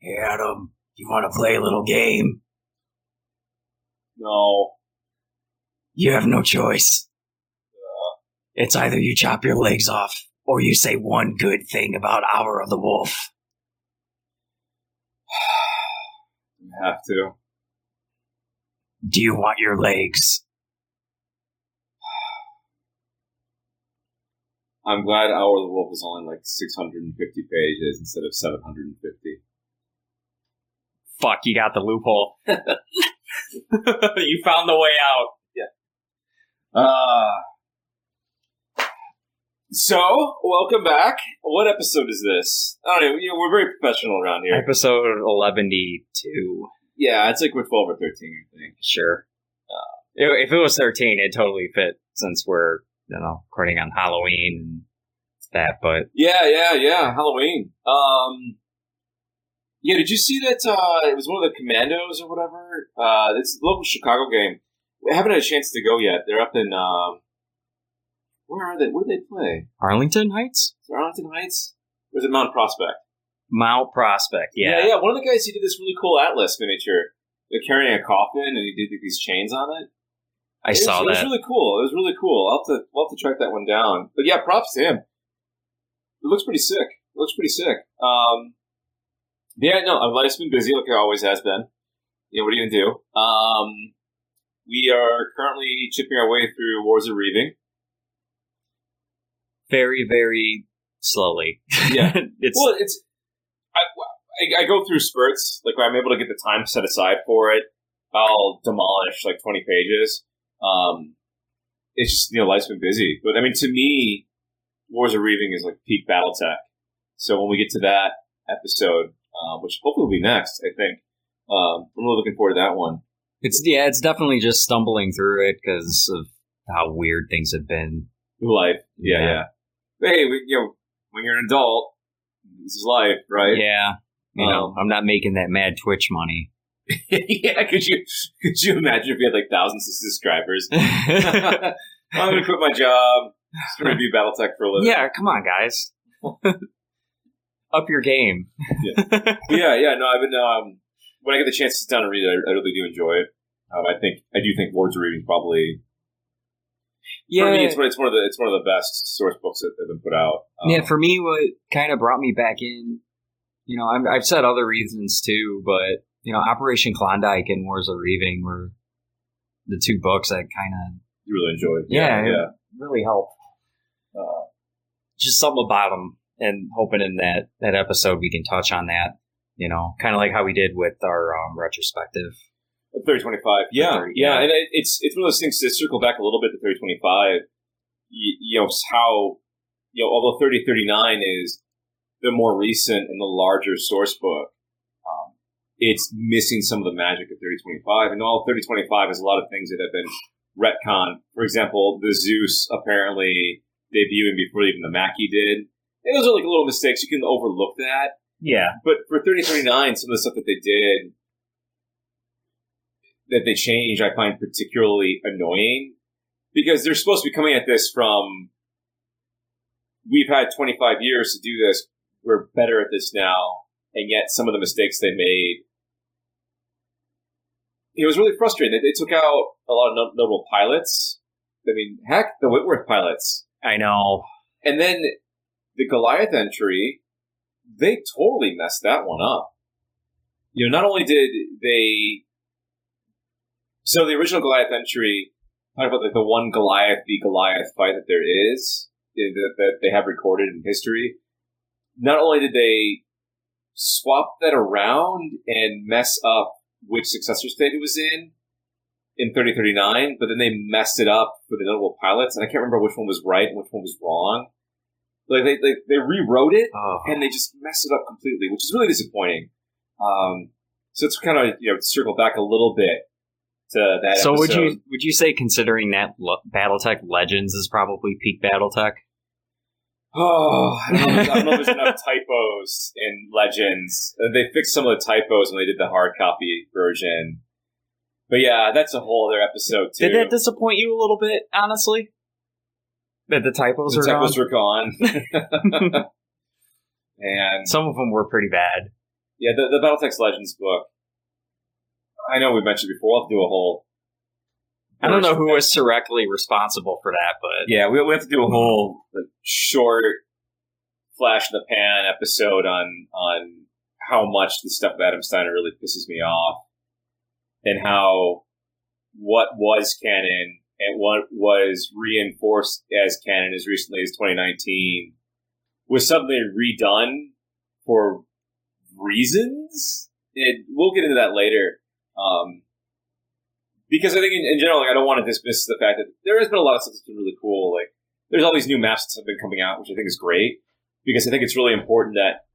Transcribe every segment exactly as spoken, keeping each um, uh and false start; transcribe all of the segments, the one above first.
Hey, Adam, you want to play a little game? No. You have no choice. Uh, It's either you chop your legs off, or you say one good thing about Hour of the Wolf. I have to. Do you want your legs? I'm glad Hour of the Wolf is only like six hundred fifty pages instead of seven hundred fifty. Fuck, you got the loophole. You found the way out. Uh, so, welcome back. What episode is this? I don't know. You know, we're very professional around here. Episode eleven two. Yeah, it's like we're twelve or thirteen, I think. Sure. Uh, if it was thirteen, it'd totally fit since we're, you know, recording on Halloween and that, but... Yeah, yeah, yeah. Halloween. Um, yeah, did you see that uh, it was one of the Commandos or whatever? Uh, it's a local Chicago game. We haven't had a chance to go yet. They're up in... Um, where are they? Where do they play? Arlington Heights? Is it Arlington Heights? Or is it Mount Prospect? Mount Prospect, yeah. Yeah, yeah. One of the guys, he did this really cool Atlas miniature. They're carrying a coffin, and he did like, these chains on it. I it saw was, that. It was really cool. It was really cool. I'll have to, we'll have to track that one down. But yeah, props to him. It looks pretty sick. It looks pretty sick. Um, yeah, no, life's been busy like it always has been. You know, what are you going to do? Um, we are currently chipping our way through Wars of Reaving. Very, very slowly. Yeah. it's Well, it's... I, I, I go through spurts. Like, when I'm able to get the time set aside for it, I'll demolish, like, twenty pages. Um, it's just, you know, life's been busy. But, I mean, to me, Wars of Reaving is, like, peak Battletech. So when we get to that episode, uh, which hopefully will be next, I think, um, I'm really looking forward to that one. It's yeah, it's definitely just stumbling through it because of how weird things have been. Life. Yeah, yeah. Yeah. Hey, we, you know, when you're an adult, this is life, right? Yeah, you know, Um, I'm not making that mad Twitch money. Yeah, could you could you imagine if we had like thousands of subscribers? I'm gonna quit my job, just gonna review BattleTech for a living. Yeah, come on, guys, up your game. yeah, yeah. No, I've been um, when I get the chance to sit down and read it, I, I really do enjoy it. Um, I think I do think Wars of Reaving is probably Yeah, for me. It's one. It's one of the. It's one of the best source books that have been put out. Um, yeah. For me, what kind of brought me back in, you know, I'm, I've said other reasons too, but you know, Operation Klondike and Wars of Reaving were the two books that kind of you really enjoyed. yeah, yeah. really helped. Uh, just something about them, and hoping in that that episode we can touch on that. You know, kind of like how we did with our um, retrospective. thirty twenty-five. Yeah, thirty, yeah, yeah. and it, it's it's one of those things to circle back a little bit to thirty twenty-five. You, you know how you know although thirty thirty-nine is the more recent and the larger source book, um, it's missing some of the magic of thirty twenty-five. And all thirty twenty-five has a lot of things that have been retconned. For example, the Zeus apparently debuting before even the Mackie did. And those are like little mistakes. You can overlook that. Yeah, But for thirty thirty-nine, some of the stuff that they did, that they changed, I find particularly annoying. Because they're supposed to be coming at this from, we've had twenty-five years to do this, we're better at this now, and yet some of the mistakes they made, it was really frustrating. They, they took out a lot of no- notable pilots. I mean, heck, the Whitworth pilots. I know. And then the Goliath entry, they totally messed that one up. You know, not only did they... So the original Goliath entry, talk about like the one Goliath v Goliath fight that there is, that, that they have recorded in history. Not only did they swap that around and mess up which successor state it was in, in thirty thirty-nine, but then they messed it up for the notable pilots, and I can't remember which one was right and which one was wrong. Like they they, they rewrote it, Oh. and they just messed it up completely, which is really disappointing. Um, so it's kind of, you know, circle back a little bit to that So would episode. you would you say, considering that lo- BattleTech Legends is probably peak BattleTech? Oh, I don't, know, I don't know if there's enough typos in Legends. Uh, They fixed some of the typos when they did the hard copy version. But yeah, that's a whole other episode, too. Did that disappoint you a little bit, honestly? That the typos the are typos gone? were gone. And Some of them were pretty bad. Yeah, the, the Battletech Legends book. I know we mentioned before. We'll have to do a whole. I don't know who was directly responsible for that, but yeah, we we have to do a whole like, short flash in the pan episode on on how much the stuff of Adam Steiner really pisses me off, and how what was canon and what was reinforced as canon as recently as twenty nineteen was suddenly redone for reasons. It, we'll get into that later. Um, because I think in, in general, like, I don't want to dismiss the fact that there has been a lot of stuff that's been really cool. Like, there's all these new maps that have been coming out, which I think is great, because I think it's really important that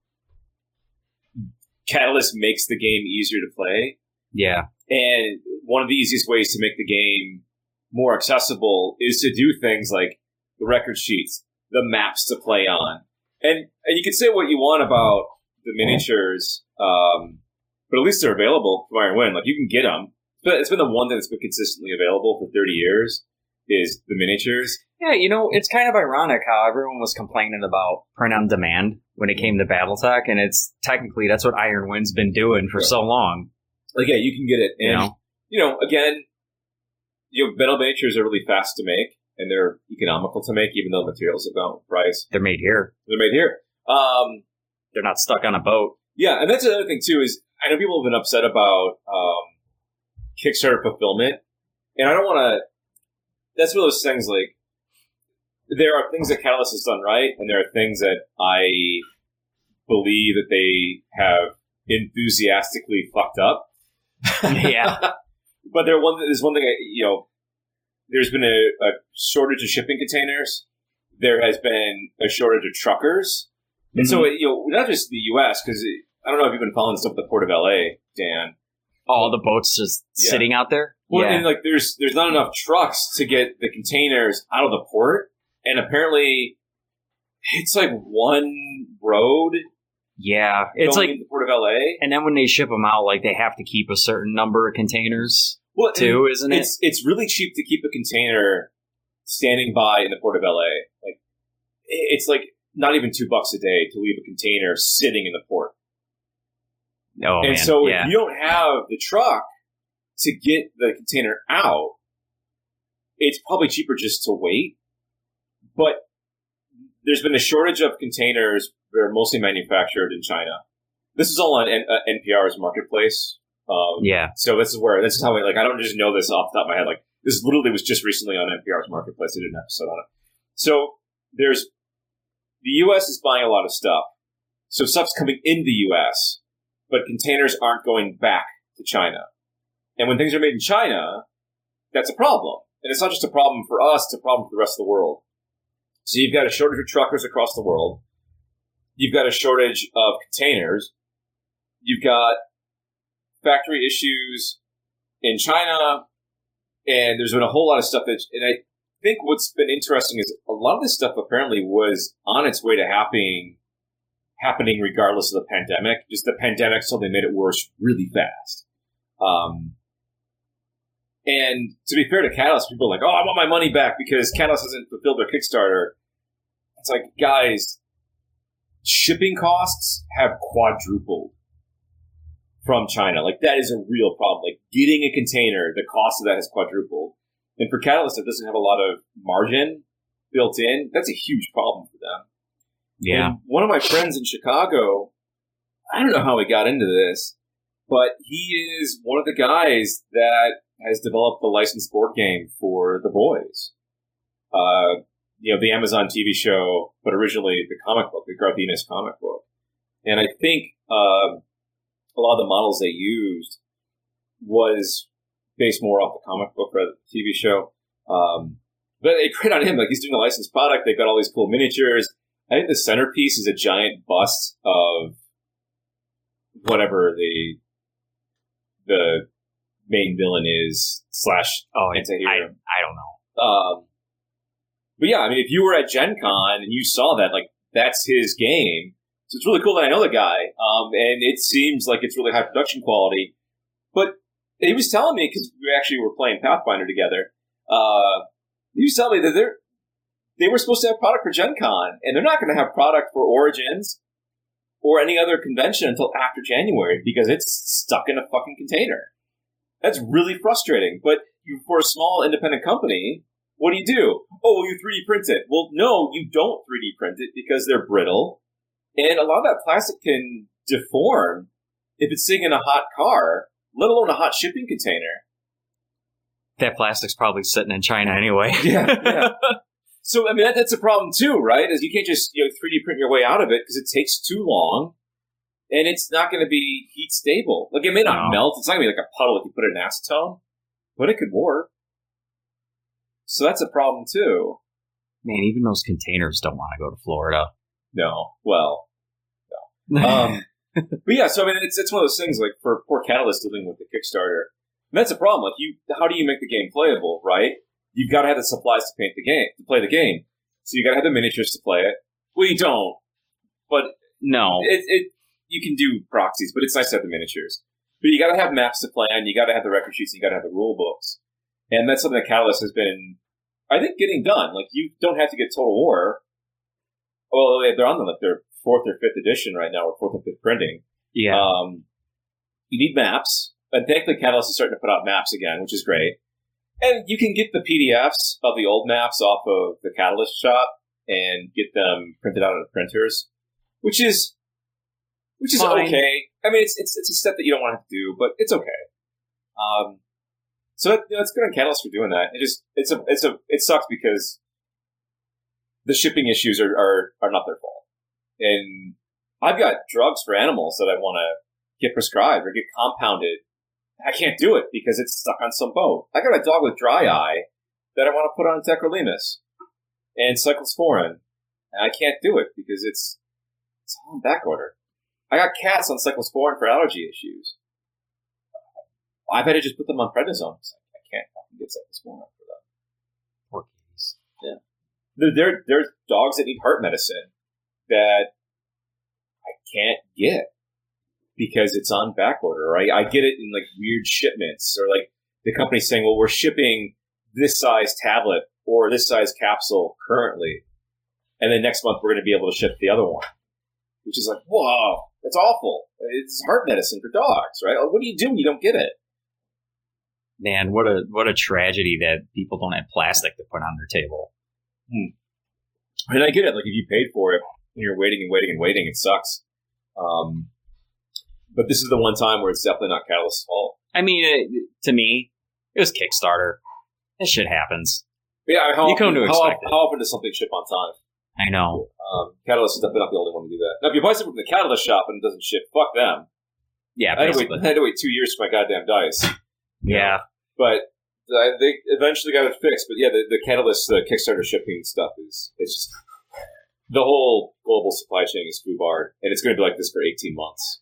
Catalyst makes the game easier to play. Yeah. And one of the easiest ways to make the game more accessible is to do things like the record sheets, the maps to play on. And and you can say what you want about the miniatures, um, but at least they're available from Iron Wind. Like, you can get them. But it's been the one thing that's been consistently available for thirty years is the miniatures. Yeah, you know, it's kind of ironic how everyone was complaining about print on demand when it came to Battletech, and it's technically that's what Iron Wind's been doing for yeah. so long. Like, yeah, you can get it. And, you know, you know again, you know, metal miniatures are really fast to make, and they're economical to make, even though materials have gone up in price. They're made here. They're made here. Um, they're not stuck on a boat. Yeah, and that's another thing, too, is I know people have been upset about um, Kickstarter fulfillment, and I don't want to... That's one of those things, like, there are things that Catalyst has done right, and there are things that I believe that they have enthusiastically fucked up. Yeah. But there one, there's one thing, I, you know, there's been a, a shortage of shipping containers. There has been a shortage of truckers. And mm-hmm. so, you know, not just the U S, because I don't know if you've been following stuff at the Port of L A, Dan. All the boats just yeah. sitting out there? Well, yeah. and, like, there's there's not enough trucks to get the containers out of the port. And apparently, it's like one road. Yeah. It's like the Port of L A. And then when they ship them out, like, they have to keep a certain number of containers, well, too, isn't it's, it? It's really cheap to keep a container standing by in the Port of L A. Like, it's like not even two bucks a day to leave a container sitting in the port. Oh, and man. so yeah. if you don't have the truck to get the container out, it's probably cheaper just to wait. But there's been a shortage of containers that are mostly manufactured in China. This is all on N- uh, N P R's marketplace. Um, yeah. So this is where, this is how I, like, I don't just know this off the top of my head. Like, this literally was just recently on N P R's marketplace. I did an episode on it. So there's, the U S is buying a lot of stuff. So stuff's coming in the U S, but containers aren't going back to China. And when things are made in China, that's a problem. And it's not just a problem for us, it's a problem for the rest of the world. So you've got a shortage of truckers across the world. You've got a shortage of containers. You've got factory issues in China. And there's been a whole lot of stuff that, and I think what's been interesting is a lot of this stuff apparently was on its way to happening, happening regardless of the pandemic. Just the pandemic suddenly made it worse really fast. Um, and to be fair to Catalyst, people are like, oh, I want my money back because Catalyst hasn't fulfilled their Kickstarter. It's like, guys, shipping costs have quadrupled from China. Like, that is a real problem. Like, getting a container, the cost of that has quadrupled. And for Catalyst, that doesn't have a lot of margin built in. That's a huge problem for them. Yeah. And one of my friends in Chicago, I don't know how he got into this, but he is one of the guys that has developed the licensed board game for The Boys. Uh, you know, the Amazon T V show, but originally the comic book, the Garth Ennis comic book. And I think uh, a lot of the models they used was based more off the comic book rather than the T V show. Um, but they print on him, like, he's doing a licensed product. They've got all these cool miniatures. I think the centerpiece is a giant bust of whatever the the main villain is slash oh, anti-hero. I, I don't know. Um, but yeah, I mean, if you were at Gen Con and you saw that, like, that's his game. So it's really cool that I know the guy. Um, and it seems like it's really high production quality. But he was telling me, because we actually were playing Pathfinder together, uh, he was telling me that they're, they were supposed to have product for Gen Con, and they're not going to have product for Origins. or any other convention until after January because it's stuck in a fucking container. That's really frustrating. But you, for a small independent company, what do you do? Oh, well, you three D print it. Well, no, you don't three D print it because they're brittle. And a lot of that plastic can deform if it's sitting in a hot car, let alone a hot shipping container. That plastic's probably sitting in China anyway. Yeah, yeah. So, I mean, that, that's a problem too, right? Is you can't just, you know, three D print your way out of it because it takes too long and it's not going to be heat stable. Like, it may not No. melt. It's not going to be like a puddle if you put it in acetone, but it could warp. So that's a problem too. Man, even those containers don't want to go to Florida. No. Well, no. Um, but yeah, so I mean, it's it's one of those things like for poor Catalyst dealing with the Kickstarter. And that's a problem. Like, you, how do you make the game playable, right? You've got to have the supplies to paint the game, to play the game. So you got to have the miniatures to play it. Well, you don't, but no. it, it you can do proxies, but it's nice to have the miniatures. But you got to have maps to play on. You got to have the record sheets. You got to have the rule books, and that's something that Catalyst has been, I think, getting done. Like, you don't have to get Total War. Well, they're on the, like their fourth or fifth edition right now, or fourth or fifth printing. Yeah. Um, you need maps, and thankfully Catalyst is starting to put out maps again, which is great. And you can get the P D Fs of the old maps off of the Catalyst shop and get them printed out on the printers, which is which is Fine. okay. I mean, it's it's it's a step that you don't want to have to do, but it's okay. Um, so it, you know, it's good on Catalyst for doing that. It just it's a it's a it sucks because the shipping issues are are, are not their fault, and I've got drugs for animals that I want to get prescribed or get compounded. I can't do it because it's stuck on some boat. I got a dog with dry eye that I want to put on tacrolimus and cyclosporin, and I can't do it because it's it's all in back order. I got cats on cyclosporin for allergy issues. I better just put them on prednisone. I can't fucking get cyclosporin for them. Poor kitties. Yeah, there there there's dogs that need heart medicine that I can't get because it's on back order. Right? I get it in like weird shipments, or like the company saying, "Well, we're shipping this size tablet or this size capsule currently, and then next month we're going to be able to ship the other one," which is like, whoa, that's awful. It's heart medicine for dogs, right? What do you do when you don't get it? Man, what a what a tragedy that people don't have plastic to put on their table. Hmm. And I get it. Like, if you paid for it and you're waiting and waiting and waiting, it sucks. Um, but this is the one time where it's definitely not Catalyst's fault. I mean, it, to me, it was Kickstarter. That shit happens. Yeah, how You often, come to how, expect how often does something ship on time? I know. Um, Catalyst is definitely not the only one to do that. Now, if you buy something from the Catalyst shop and it doesn't ship, fuck them. Yeah, I had, to wait, basically. I had to wait two years for my goddamn dice. Yeah. But uh, they eventually got it fixed. But yeah, the, the Catalyst uh, Kickstarter shipping stuff is it's just the whole global supply chain is foobarred, and it's going to be like this for eighteen months.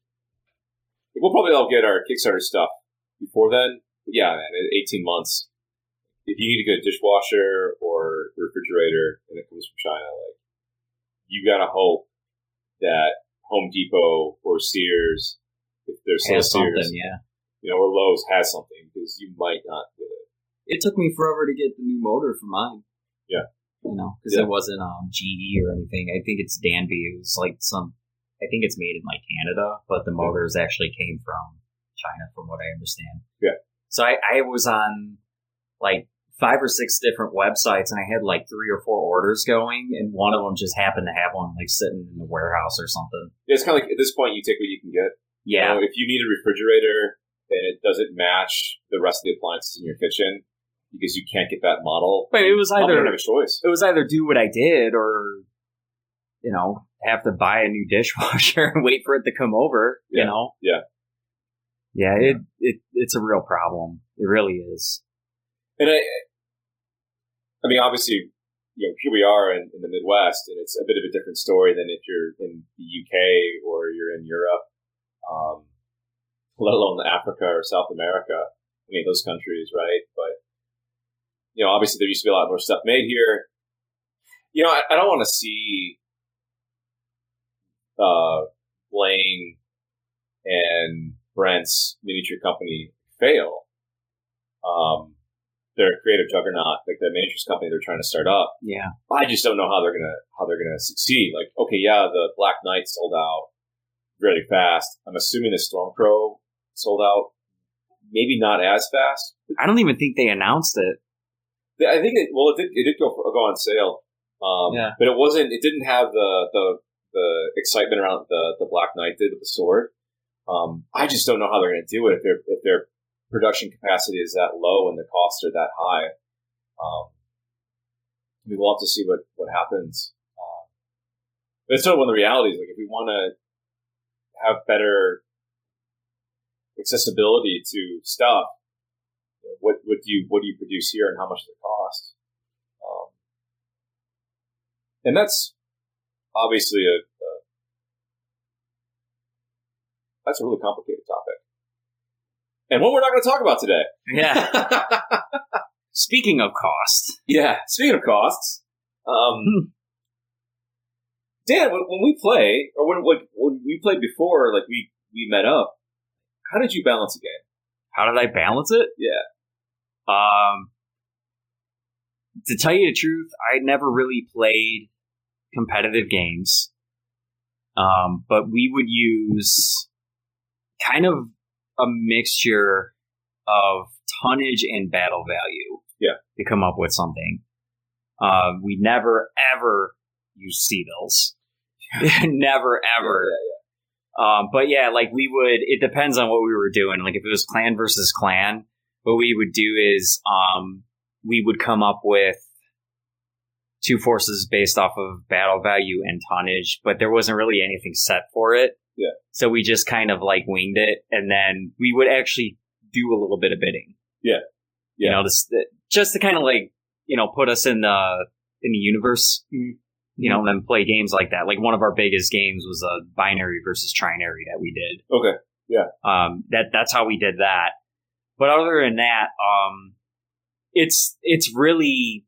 We'll probably all get our Kickstarter stuff before then. But yeah, man, in eighteen months. If you need to get a dishwasher or refrigerator and it comes from China, like, you gotta hope that Home Depot or Sears, if there's still Has something, Sears, yeah. you know, or Lowe's has something, because you might not get it. It took me forever to get the new motor for mine. Yeah. You know, because Yeah. it wasn't um, G E or anything. I think it's Danby. It was like some, I think it's made in like Canada, but the motors actually came from China, from what I understand. Yeah. So I, I was on like five or six different websites, and I had like three or four orders going, and one of them just happened to have one like sitting in the warehouse or something. Yeah, it's kind of like, at this point, you take what you can get. Yeah. You know, if you need a refrigerator and it doesn't match the rest of the appliances in your kitchen because you can't get that model, But it was you either don't have a choice. it was either do what I did, or you know, have to buy a new dishwasher and wait for it to come over. Yeah. You know. Yeah. Yeah. It it it's a real problem. It really is. And I, I mean, obviously, you know, here we are in, in the Midwest, and it's a bit of a different story than if you're in the U K or you're in Europe, um, let alone Africa or South America, any of those countries, right? But, you know, obviously there used to be a lot more stuff made here. You know, I, I don't want to see uh, Blaine and Brent's miniature company fail. Um, their creative juggernaut, like the miniatures company they're trying to start up. Yeah. I just don't know how they're gonna how they're gonna succeed. Like, okay, yeah, the Black Knight sold out really fast. I'm assuming the Stormcrow sold out, maybe not as fast. I don't even think they announced it. I think it, well, it did it did go go on sale, um, Yeah. but it wasn't. It didn't have the the, the excitement around the the Black Knight did with the sword. Um, I just don't know how they're going to do it if their if their production capacity is that low and the costs are that high. Um, we will have to see what what happens. Uh, but it's sort of one of the realities. Like, if we want to have better accessibility to stuff, you know, what what do you what do you produce here and how much does it cost? Um, and that's obviously a, a that's a really complicated topic, and one we're not going to talk about today. Yeah. Speaking of cost. Yeah. Speaking of costs, um, Dan, when, when we play, or when, when when we played before, like we we met up, how did you balance a game? How did I balance it? Yeah. Um, to tell you the truth, I never really played competitive games. Um, but we would use kind of a mixture of tonnage and battle value. Yeah. To come up with something. Uh, we never ever use C-bills. Never ever. Yeah, yeah, Um, but yeah, like we would, it depends on what we were doing. Like if it was clan versus clan, what we would do is, um, we would come up with two forces based off of battle value and tonnage, but there wasn't really anything set for it. Yeah. So we just kind of like winged it, and then we would actually do a little bit of bidding. Yeah. Yeah. You know, just, just to kind of like, you know, put us in the, in the universe. Mm-hmm. You know, and then play games like that. Like one of our biggest games was a binary versus trinary that we did. Okay. Yeah. Um, that that's how we did that. But other than that, um, it's it's really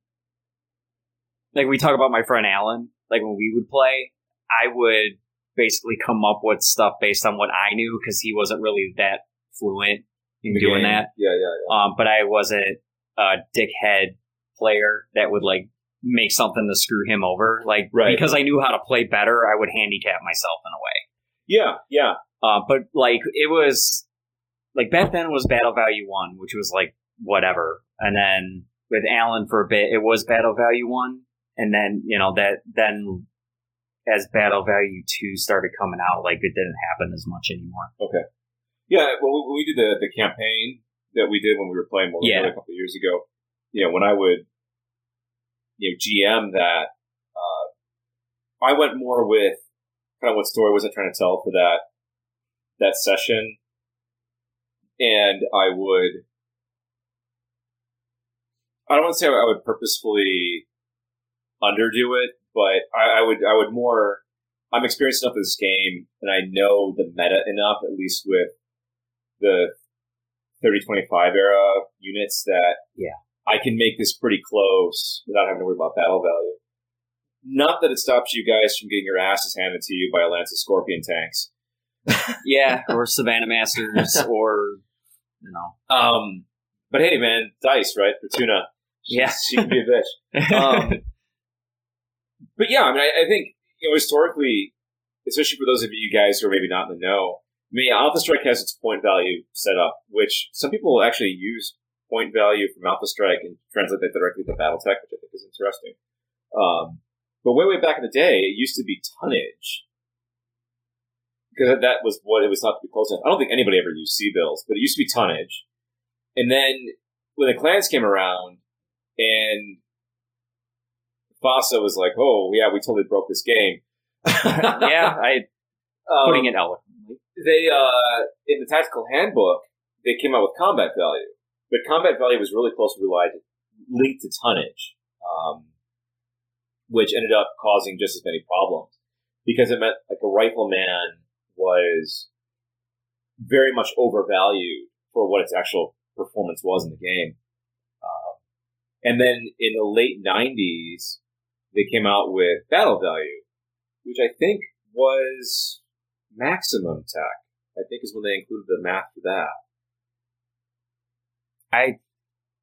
like we talk about my friend Alan. Like when we would play, I would basically come up with stuff based on what I knew because he wasn't really that fluent in The doing game. that. Yeah, yeah, yeah. Um, but I wasn't a dickhead player that would like make something to screw him over. Like, Right. because I knew how to play better, I would handicap myself in a way. Yeah, yeah. Uh, but like, it was like back then it was battle value one, which was like whatever. And then with Alan for a bit, it was battle value one. And then, you know, that then as battle value two started coming out, like it didn't happen as much anymore. Okay. Yeah, well, we did the, the campaign that we did when we were playing Mortal Yeah. Kombat a couple of years ago. You know, when I would, you know, G M that, uh, I went more with kind of what story was I trying to tell for that that session, and I would, I don't want to say I would purposefully underdo it, but I, I would, I would more. I'm experienced enough in this game, and I know the meta enough, at least with the thirty twenty-five era units, that Yeah. I can make this pretty close without having to worry about battle value. Not that it stops you guys from getting your asses handed to you by a lance of scorpion tanks. Yeah, or Savannah Masters, or, you know. Um, but hey, man, Dice, right? Fortuna. She, Yeah. she can be a bitch. Um, but yeah, I mean, I, I think, you know, historically, especially for those of you guys who are maybe not in the know, I mean, Alpha Strike has its point value set up, which some people actually use point value from Alpha Strike and translate that directly to Battletech, which I think is interesting. Um, but way, way back in the day, it used to be tonnage. Because that was what it was thought to be close enough. I don't think anybody ever used C-bills, but it used to be tonnage. And then when the clans came around, and Fasa was like, oh, yeah, we totally broke this game. Yeah, I Um, putting it eloquently. They, uh, in the tactical handbook, they came out with combat value. But combat value was really closely relied, linked to tonnage, um, which ended up causing just as many problems. Because it meant, like, a rifleman was very much overvalued for what its actual performance was in the game. Uh, and then in the late nineties, they came out with battle value, which I think was maximum tech. I think is when they included the math for that. I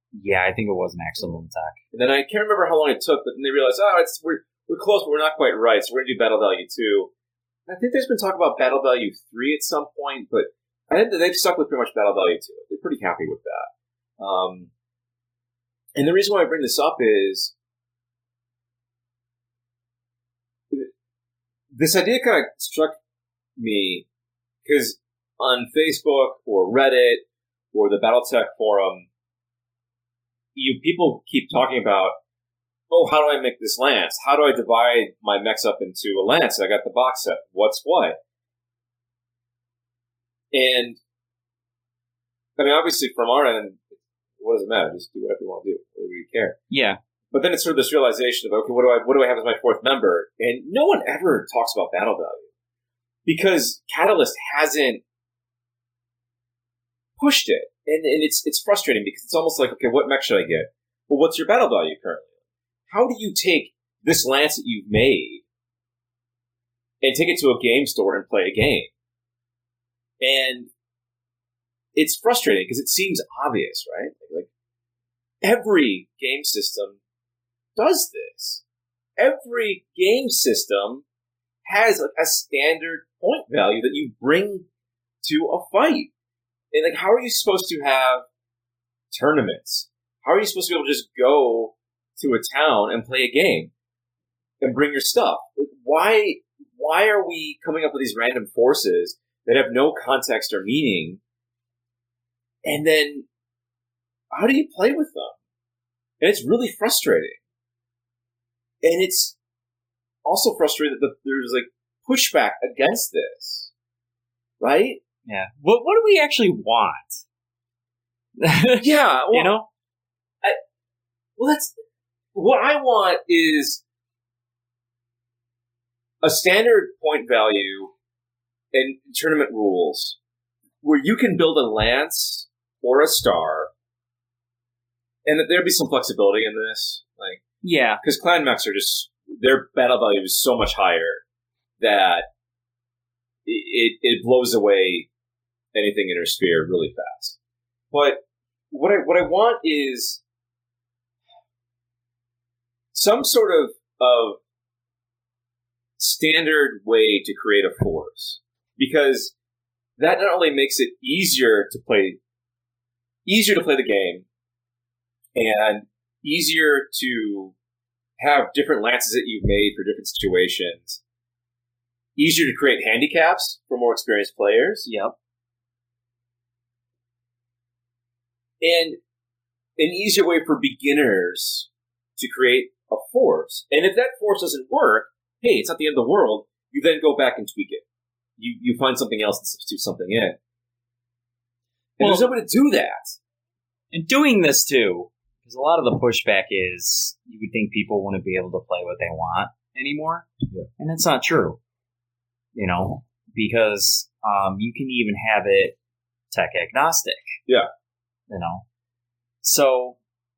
Yeah, I think it was maximum attack. And then I can't remember how long it took, but then they realized, oh, it's we're we're close, but we're not quite right, so we're gonna do battle value two. I think there's been talk about battle value three at some point, but I think that they've stuck with pretty much battle value two. They're pretty happy with that. Um, and the reason why I bring this up is this idea kind of struck me because on Facebook or Reddit or the BattleTech forum, you people keep talking about, oh, how do I make this lance? How do I divide my mechs up into a lance? I got the box set. What's what? And I mean, obviously, from our end, what does it matter? Just do whatever you want to do. Whatever you care. Yeah. But then it's sort of this realization of, okay, what do I what do I have as my fourth member? And no one ever talks about battle value because Catalyst hasn't pushed it, and and it's it's frustrating because it's almost like, okay, what mech should I get? Well, what's your battle value currently? How do you take this lance that you've made and take it to a game store and play a game? And it's frustrating because it seems obvious, right? Like every game system does this. Every game system has like a standard point value that you bring to a fight. And like, how are you supposed to have tournaments? How are you supposed to be able to just go to a town and play a game and bring your stuff? Like, why? Why are we coming up with these random forces that have no context or meaning? And then, how do you play with them? And it's really frustrating. And it's also frustrating that the, there's like pushback against this, right? Yeah. What What do we actually want? Yeah, well, you know. I, well, that's what I want is a standard point value and tournament rules where you can build a lance or a star, and that there'd be some flexibility in this, like yeah, because clan mechs are just their battle value is so much higher that it it blows away anything in her sphere really fast. But what I what I want is some sort of of standard way to create a force, because that not only makes it easier to play easier to play the game and easier to have different lances that you've made for different situations, easier to create handicaps for more experienced players. Yep. And an easier way for beginners to create a force. And if that force doesn't work, hey, it's not the end of the world. You then go back and tweak it. You you find something else and substitute something in. And well, there's no way to do that. And doing this, too, because a lot of the pushback is you would think people wouldn't be able to play what they want anymore. Yeah. And it's not true. You know, because um, you can even have it tech agnostic. Yeah. You know, so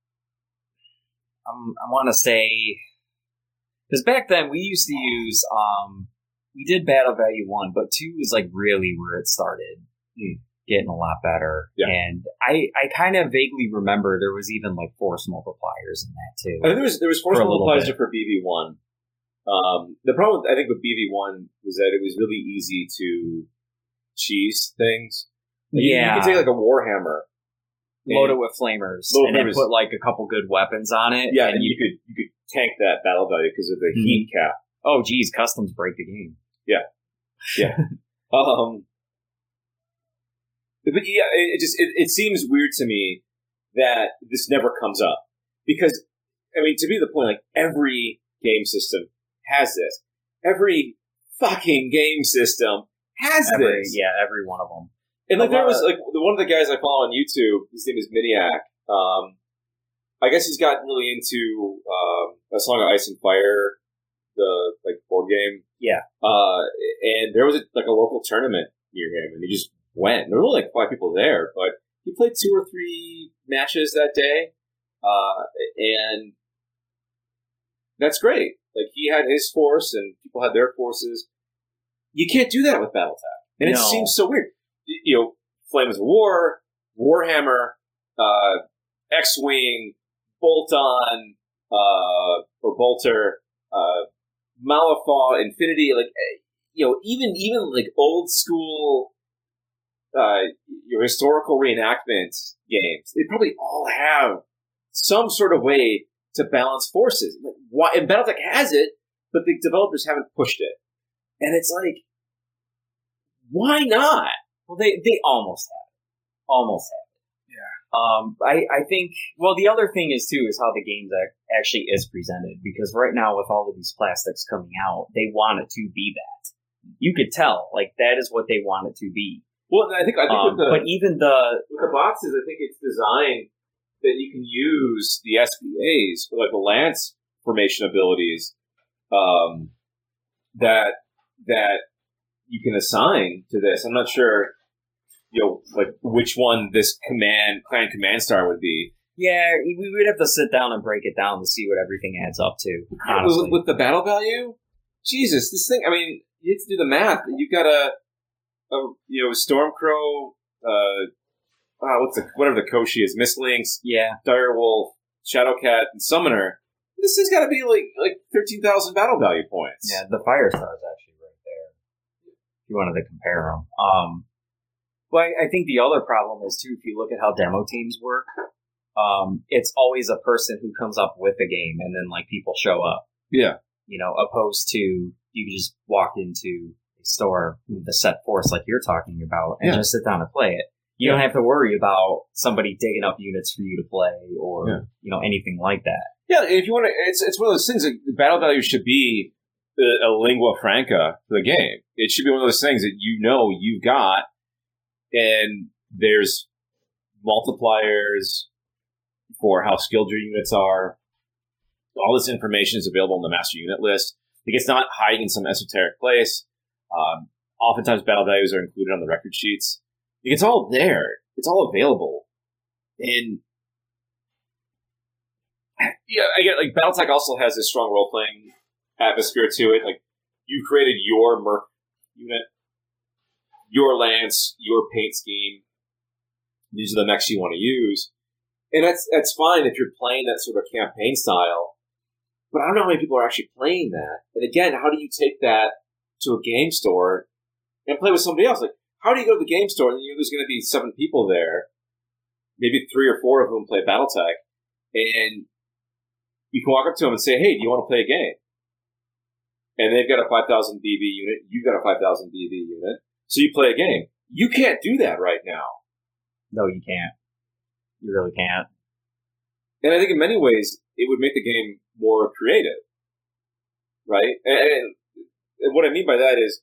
um, I want to say, because back then we used to use, um, we did battle value one, but two was like really where it started mm. getting a lot better. Yeah. And I, I kind of vaguely remember there was even like force multipliers in that too. I think there was there was force For a multipliers little bit. for B V one. Um, the problem I think with B V one was that it was really easy to cheese things. Like, you- Yeah. you could take like a Warhammer. Load and- it with flamers, Load and then flamers. put like a couple good weapons on it. Yeah, and and you, you could you could tank that battle value because of the Mhm. heat cap. oh geez, customs break the game. Yeah. um, but yeah, it, it just it, it seems weird to me that this never comes up because I mean to be the point, like every game system has this. Every fucking game system has Every, this. yeah, every one of them. And like A there lot was of- like the one of the guys I follow on YouTube, his name is Miniac. Um, I guess he's gotten really into um, a Song of Ice and Fire, the like board game. Yeah. Uh, and there was a, like a local tournament near him, and he just went. There were only like five people there, but he played two or three matches that day, uh, and that's great. Like he had his force, and people had their forces. You can't do that with BattleTech, and it No. seems so weird. You know, Flames of War, Warhammer, uh, X-Wing, Bolt-On, uh, or Bolter, uh, Malifaux, Infinity, like, you know, even, even like old school, uh, your historical reenactment games, they probably all have some sort of way to balance forces. Like, why, and Battletech has it, but the developers haven't pushed it. And it's like, why not? Well, they, they almost have it. Almost have it. Yeah. Um, I, I think, well, the other thing is, too, is how the game actually is presented. Because right now, with all of these plastics coming out, they want it to be that. You could tell, like, that is what they want it to be. Well, I think, I think um, with the, but even the... With the boxes, I think it's designed that you can use the S B As, or like the Lance formation abilities, um, that, that you can assign to this. I'm not sure, you know, like which one this command, clan command star would be. Yeah, we would have to sit down and break it down to see what everything adds up to, honestly. With, with the battle value? Jesus, this thing, I mean, you have to do the math. You've got a, a you know, Stormcrow, uh, uh, what's the, whatever the Koshi is, Mistlynx, yeah, Direwolf, Shadowcat, and Summoner. This has got to be like like thirteen thousand battle value points. Yeah, the Firestar is actually right there. If you wanted to compare them. Um, well, I, I think the other problem is, too, if you look at how demo teams work, um, it's always a person who comes up with a game and then, like, people show up. Yeah. You know, opposed to you can just walk into a store with a set force like you're talking about and yeah. just sit down and play it. You yeah. don't have to worry about somebody digging up units for you to play or, yeah. you know, anything like that. Yeah, if you want to, it's it's one of those things that the battle value should be a, a lingua franca for the game. It should be one of those things that you know you've got, and there's multipliers for how skilled your units are. All this information is available on the master unit list. Like, it's not hiding in some esoteric place. Um, oftentimes, battle values are included on the record sheets. Like, it's all there. It's all available. And yeah, I get like Battletech also has this strong role playing atmosphere to it. Like, you've created your Merc unit, your Lance, your paint scheme. These are the mechs you want to use, and that's that's fine if you're playing that sort of campaign style. But I don't know how many people are actually playing that. And again, how do you take that to a game store and play with somebody else? Like, how do you go to the game store and you know there's going to be seven people there, maybe three or four of whom play Battletech, and you can walk up to them and say, hey, do you want to play a game? And they've got a five thousand B V unit. You've got a five thousand B V unit. So you play a game. You can't do that right now. No, you can't. You really can't. And I think in many ways, it would make the game more creative. Right? And, and what I mean by that is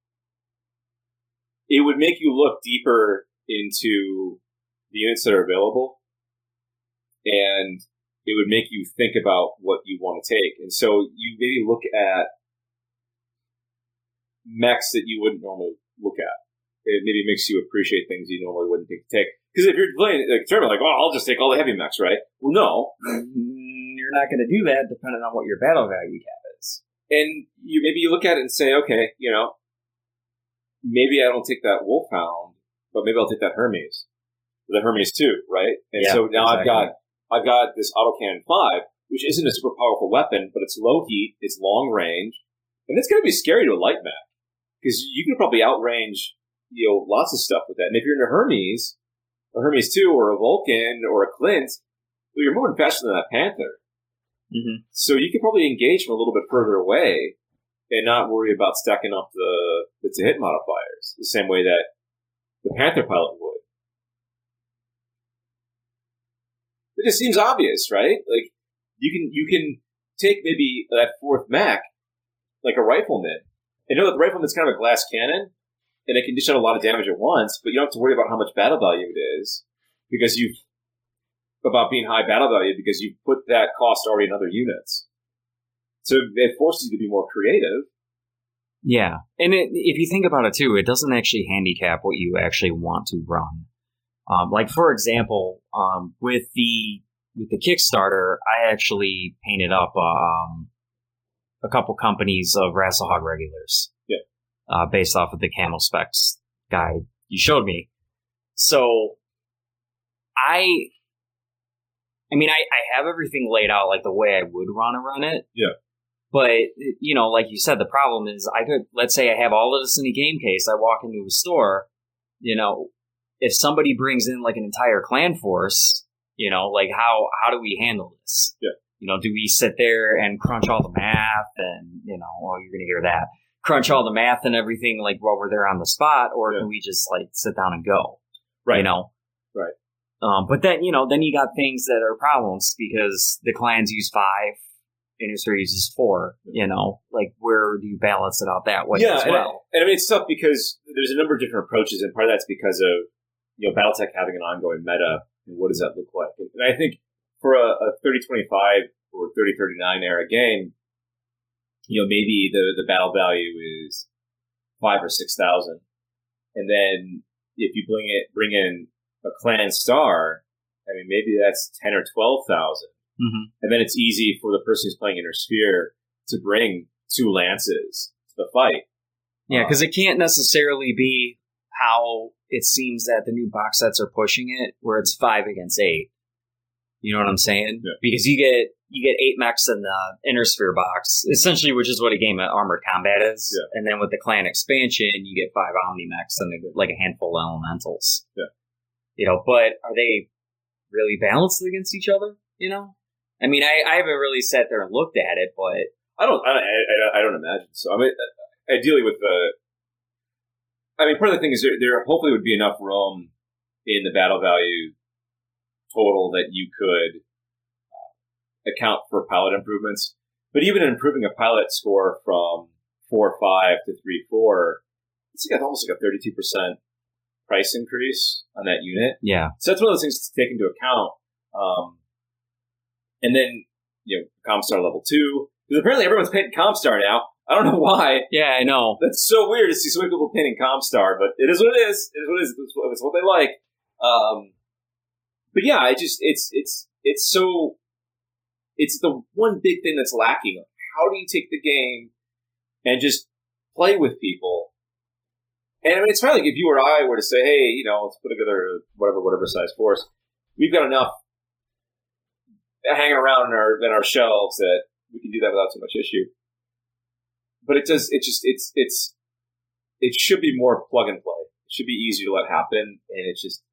it would make you look deeper into the units that are available. And it would make you think about what you want to take. And so you maybe look at mechs that you wouldn't normally look at. It maybe makes you appreciate things you normally wouldn't think to take. Because if you're playing like tournament, like, well, I'll just take all the heavy mechs, right? Well, no. You're not going to do that depending on what your battle value cap is. And you maybe you look at it and say, okay, you know, maybe I don't take that Wolfhound, but maybe I'll take that Hermes. The Hermes too, right? And yeah, so now exactly. I've got I've got this autocannon five, which isn't a super powerful weapon, but it's low heat, it's long range, and it's going to be scary to a light mech because you can probably outrange, you know, lots of stuff with that. And if you're in a Hermes, a Hermes two, or a Vulcan, or a Clint, well, you're moving faster than that Panther. Mm-hmm. So you could probably engage from a little bit further away and not worry about stacking up the the to hit modifiers the same way that the Panther pilot would. It just seems obvious, right? Like, you can you can take maybe that fourth mech, like a rifleman, and know that the rifleman's kind of a glass cannon, and it can dish out a lot of damage at once, but you don't have to worry about how much battle value it is, because you've, about being high battle value, because you've put that cost already in other units. So it forces you to be more creative. Yeah, and it, if you think about it, too, it doesn't actually handicap what you actually want to run. Um, like, for example, um, with the with the Kickstarter, I actually painted up um, a couple companies of Rasselhog regulars. Yeah. Uh, based off of the Camel Specs guide you showed me. So, I I mean, I, I have everything laid out like the way I would want to run it. Yeah. But, you know, like you said, the problem is I could, let's say I have all of this in a game case. I walk into a store, you know, if somebody brings in like an entire clan force, you know, like how, how do we handle this? Yeah. You know, do we sit there and crunch all the math and, you know, oh, you're going to hear that, crunch all the math and everything like while we're there on the spot, or yeah. can we just like sit down and go? Right. You know? Right. Um, but then, you know, then you got things that are problems because the clans use five, Innistrad uses four, you know, like where do you balance it out that way yeah, as and well? I, and I mean, it's tough because there's a number of different approaches, and part of that's because of, you know, Battletech having an ongoing meta, and what does that look like? And I think for a, a thirty twenty-five or thirty thirty-nine era game, you know, maybe the, the battle value is five or six thousand. And then if you bring it, bring in a clan star, I mean, maybe that's ten or twelve thousand. Mm-hmm. And then it's easy for the person who's playing Inner Sphere to bring two lances to the fight. Yeah, because uh, it can't necessarily be how it seems that the new box sets are pushing it, where it's five against eight. You know what I'm saying? Yeah. Because you get you get eight mechs in the Inner Sphere box, essentially, which is what a game of Armored Combat is. Yeah. And then with the clan expansion, you get five Omni mechs and like a handful of elementals. Yeah. You know, but are they really balanced against each other? You know? I mean, I, I haven't really sat there and looked at it, but I don't, I, I, I don't imagine so. I mean, ideally with the, I mean, part of the thing is there, there hopefully would be enough room in the battle value total that you could uh, account for pilot improvements. But even improving a pilot score from four five to three four, it's like almost like a thirty-two percent price increase on that unit. Yeah. So that's one of those things to take into account. Um, And then, you know, Comstar level two. Because apparently everyone's painting Comstar now. I don't know why. Yeah, I know. That's so weird to see so many people painting Comstar, but it is what it is. It is what it is. It's what, it's what they like. Um, but yeah, I just, it's, it's, it's so, it's the one big thing that's lacking. How do you take the game and just play with people? And I mean, it's probably like if you or I were to say, hey, you know, let's put together whatever, whatever size force. We've got enough hanging around in our in our shelves that we can do that without too much issue. But it does. It just it's it's it should be more plug and play. It should be easier to let happen, and it's just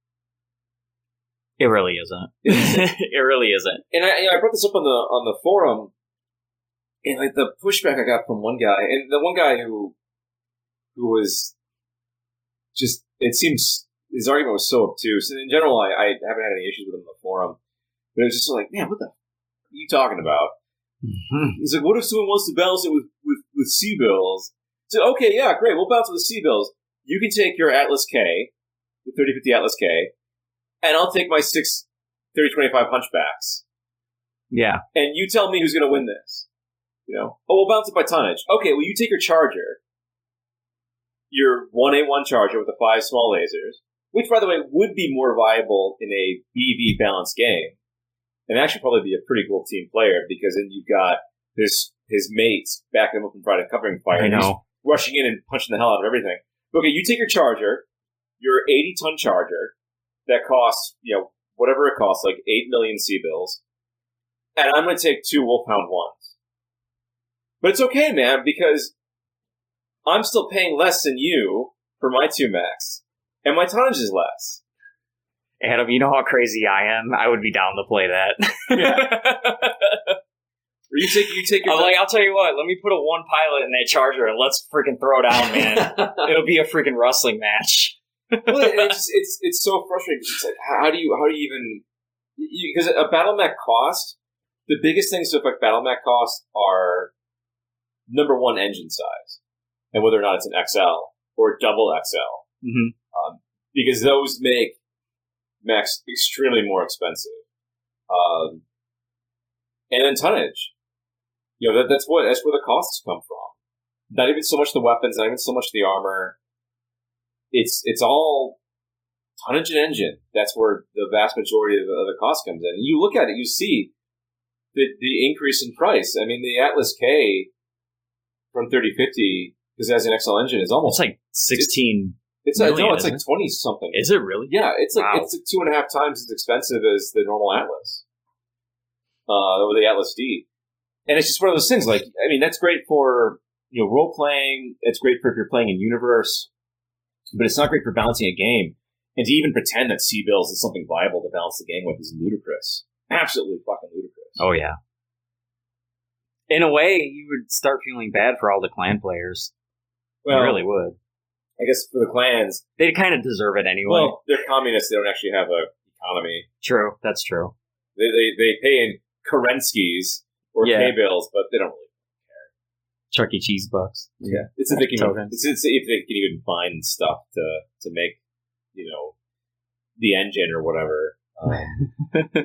it really isn't. It really isn't. And I you know, I brought this up on the on the forum, and like the pushback I got from one guy, and the one guy who who was just it seems his argument was so obtuse. And in general, I, I haven't had any issues with him on the forum. But it was just like, man, what the f- are you talking about? Mm-hmm. He's like, what if someone wants to balance it with, with, with C-bills? So, okay, yeah, great, we'll balance it with C-bills. You can take your Atlas K, the thirty fifty Atlas K, and I'll take my six thirty twenty-five Hunchbacks. Yeah. And you tell me who's going to win this. You know? Oh, we'll balance it by tonnage. Okay, well, you take your Charger, your one A one Charger with the five small lasers, which, by the way, would be more viable in a B V balanced game. And actually probably be a pretty cool team player because then you've got his his mates backing him up in front and covering fire. I know. He's rushing in and punching the hell out of everything. Okay, you take your Charger, your eighty-ton Charger that costs, you know, whatever it costs, like eight million C-bills, and I'm going to take two Wolfhound ones. But it's okay, man, because I'm still paying less than you for my two mechs, and my tonnage is less. Adam, you know how crazy I am? I would be down to play that. Yeah. Or you take you take your I'm like, I'll tell you what, let me put a one pilot in that Charger and let's freaking throw down, man. It'll be a freaking wrestling match. Well, it's just, it's it's so frustrating. It's like, how do you how do you even because a battle mech cost, the biggest things to affect battle mech cost are number one, engine size, and whether or not it's an X L or double X L, mm-hmm. um, because those make mechs extremely more expensive. Um, and then tonnage. You know, that, that's what that's where the costs come from. Not even so much the weapons, not even so much the armor. It's it's all tonnage and engine. That's where the vast majority of the, of the cost comes in. And you look at it, you see the the increase in price. I mean, the Atlas K from thirty fifty, because it has an X L engine, is almost it's like sixteen. It's, it's million, like, no, it's like it? twenty something. Is it really? Yeah, it's like wow. it's like two and a half times as expensive as the normal Atlas. uh, with the Atlas D. And it's just one of those things. Like, I mean, that's great for, you know, role playing. It's great for if you're playing in universe, but it's not great for balancing a game. And to even pretend that C-Bills is something viable to balance the game with is ludicrous. Absolutely fucking ludicrous. Oh, yeah. In a way, you would start feeling bad for all the clan players. Well, you really would. I guess for the clans, they kind of deserve it anyway. Well, they're communists. They don't actually have a economy. True, that's true. They they, they pay in Kerenskis or yeah. K-bills, but they don't really care. Chuck E. Cheese bucks. Yeah, it's if they can. It's, it's if they can even find stuff to to make, you know, the engine or whatever. Um,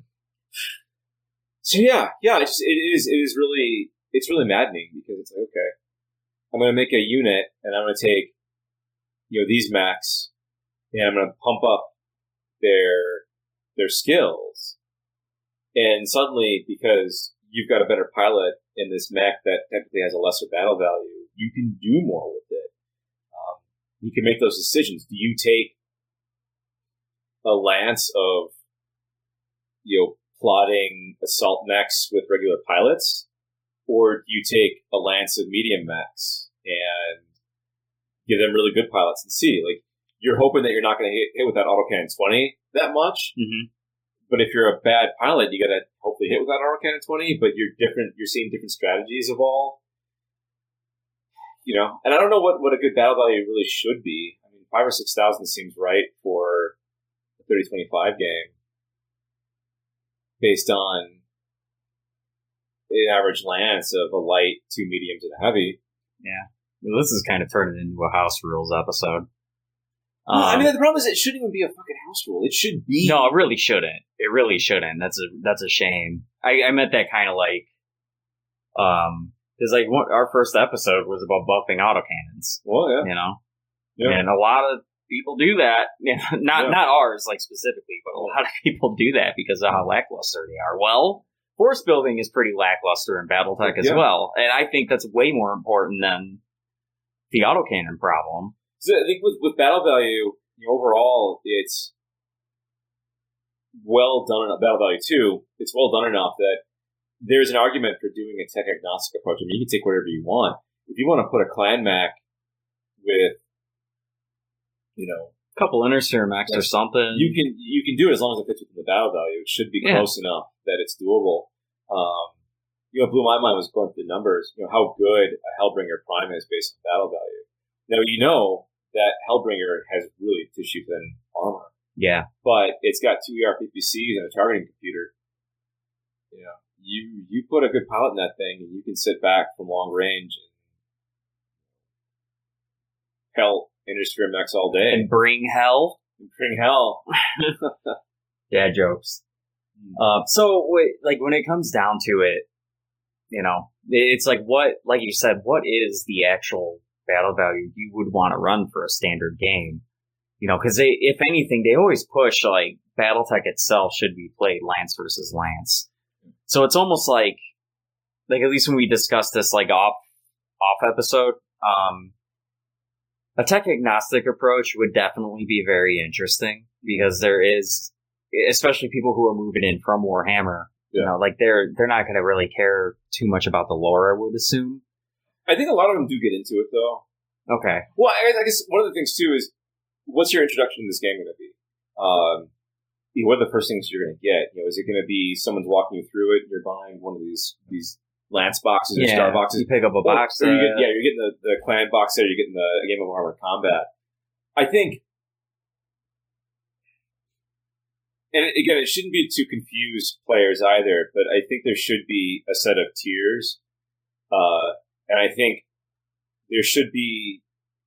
so yeah, yeah, it's, it is. It is really. It's really maddening because it's like, okay, I'm going to make a unit and I'm going to take, you know, these mechs, and I'm going to pump up their their skills, and suddenly, because you've got a better pilot in this mech that technically has a lesser battle value, you can do more with it. Um, you can make those decisions. Do you take a lance of, you know, plotting assault mechs with regular pilots, or do you take a lance of medium mechs and give them really good pilots and see? Like, you're hoping that you're not going to hit, hit with that autocannon twenty that much. Mm-hmm. But if you're a bad pilot, you got to hopefully hit with that autocannon twenty. But you're different. You're seeing different strategies evolve. You know, and I don't know what, what a good battle value really should be. I mean, five or six thousand seems right for a thirty twenty-five game, based on an average lance of a light, two mediums, and a heavy. Yeah, well, this is kind of turning into a house rules episode. Well, Um, I mean, the problem is it shouldn't even be a fucking house rule. It should be. No, it really shouldn't. It really shouldn't. That's a that's a shame. I, I meant that kind of like, um, because like one, our first episode was about buffing autocannons. Well, yeah, You know, yeah. and a lot of people do that. You know, not Yeah. not ours like specifically, but a lot of people do that because of how lackluster they are. Well, force building is pretty lackluster in BattleTech as Yeah. well, and I think that's way more important than the autocannon problem. So I think with, with battle value, you know, overall, it's well done enough. Battle value two, it's well done enough that there's an argument for doing a tech agnostic approach. I mean, you can take whatever you want. If you want to put a clan mech with, you know, A couple intersphere mechs or something. you can you can do it as long as it fits within the battle value. It should be Yeah. close enough that it's doable. Um, you know, what blew my mind was going through the numbers. You know how good a Hellbringer Prime is based on battle value. Now you know that Hellbringer has really tissue thin armor, yeah. but it's got two E R P P Cs and a targeting computer. You know, you you put a good pilot in that thing, and you can sit back from long range and pelt intersphere mechs all day And bring hell. and bring hell. Dad jokes. Uh, so, wait, like, when it comes down to it, you know, it's like what, like you said, what is the actual battle value you would want to run for a standard game? You know, because they, if anything, they always push, like, BattleTech itself should be played Lance versus Lance. So it's almost like, like, at least when we discussed this, like, off, off episode, um, a tech agnostic approach would definitely be very interesting because there is, especially people who are moving in from Warhammer, Yeah. you know, like they're they're not going to really care too much about the lore, I would assume. I think a lot of them do get into it, though. Okay. Well, I, I guess one of the things, too, is what's your introduction to this game going to be? Um, you know, what are the first things you're going to get? You know, is it going to be someone's walking you through it and you're buying one of these these lance boxes or Yeah, star boxes? you pick up a Or- box. or you set. get, yeah, you're getting the, the clan box set, you're getting the Game of Armored Combat. I think, and again, it shouldn't be to confuse players either, but I think there should be a set of tiers. Uh, and I think there should be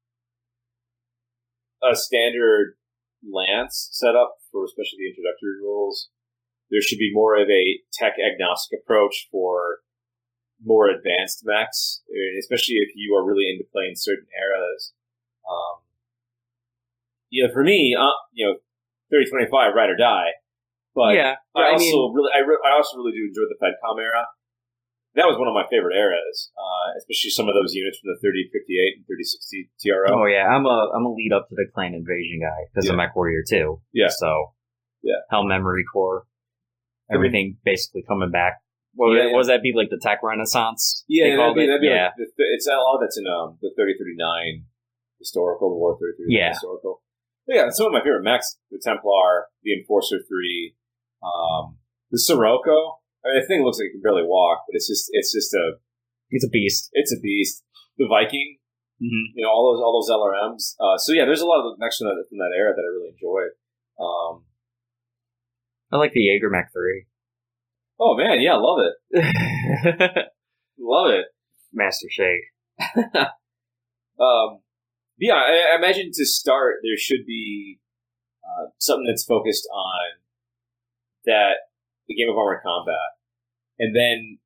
a standard lance setup for especially the introductory rules. There should be more of a tech agnostic approach for more advanced mechs, especially if you are really into playing certain eras. Um, you know, for me, uh, you know, thirty twenty-five, ride or die. But yeah, I, I also mean- really, I, re- I also really do enjoy the FedCom era. That was one of my favorite eras, uh, especially some of those units from the thirty fifty-eight and thirty sixty T R O. Oh yeah, I'm a I'm a lead up to the Clan Invasion guy because Yeah. of Mech Warrior two. Yeah. So Yeah. Hell Memory Core. everything basically coming back. Well, Yeah, yeah. was that be like the tech renaissance? Yeah, they that'd called be, it? that'd be yeah. like the, it's a lot that's in um, the thirty thirty-nine historical, the War thirty thirty-nine Yeah. historical. But yeah, some of my favorite mechs: the Templar, the Enforcer three, um, the Sirocco. I mean, the thing looks like it can barely walk, but it's just it's just a It's a beast. it's a beast. The Viking, Mm-hmm. you know, all those all those L R Ms. Uh, so yeah, there's a lot of mechs from that from that era that I really enjoy. Um, I like the Jaeger Mech three. oh man, yeah, love it, love it. Master Shake. Um, yeah, I, I imagine to start there should be uh, something that's focused on that the game of armored combat, and then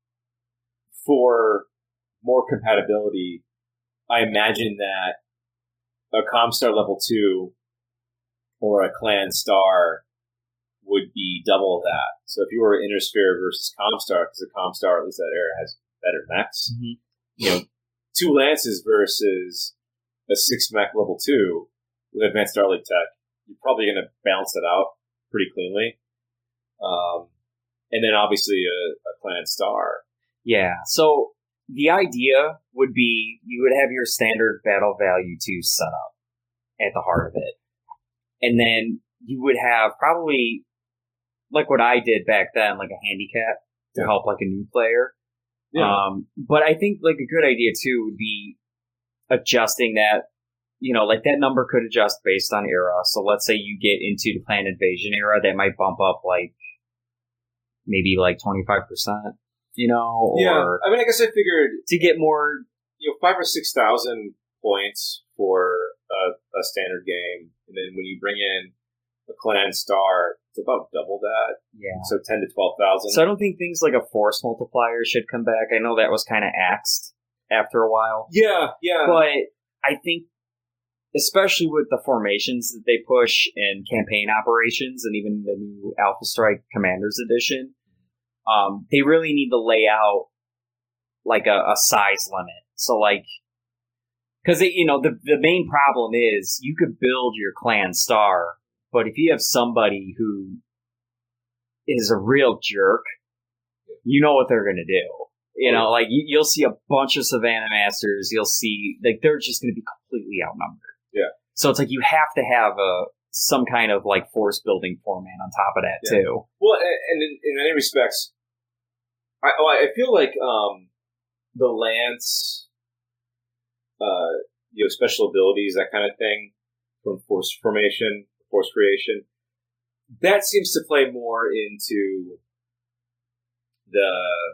for more compatibility, I imagine that a Comstar level two or a Clan Star would be double that. So if you were Intersphere versus Comstar, because the Comstar, at least that era, has better mechs, Mm-hmm. you know, two Lances versus a six mech level two with advanced Starlight tech, you're probably going to balance that out pretty cleanly. Um, and then obviously a, a Clan Star. Yeah. So the idea would be you would have your standard battle value two set up at the heart of it. And then you would have probably, like what I did back then, like a handicap to Yeah. help like a new player. Yeah. Um, but I think like a good idea too would be adjusting that, you know, like that number could adjust based on era. So let's say you get into the Clan Invasion era, that might bump up like maybe like twenty-five percent, you know, or Yeah, I mean, I guess I figured, to get more. you know, five or six thousand points for a, a standard game, and then when you bring in a Clan Star, it's about double that. Yeah. So ten to twelve thousand. So I don't think things like a force multiplier should come back. I know that was kind of axed after a while. yeah, yeah, But I think, especially with the formations that they push in campaign operations and even the new Alpha Strike Commanders Edition, um, they really need to lay out like a, a size limit. So like, because you know the the main problem is you could build your Clan Star, but if you have somebody who is a real jerk, you know what they're going to do. You know, like you, you'll see a bunch of Savannah Masters. You'll see like they're just going to be completely outnumbered. Yeah. So it's like you have to have a some kind of like force building format on top of that Yeah. too. Well, and and in, in many respects, I oh, I feel like um, the Lance, uh, you know, special abilities, that kind of thing, from force formation, force creation, that seems to play more into the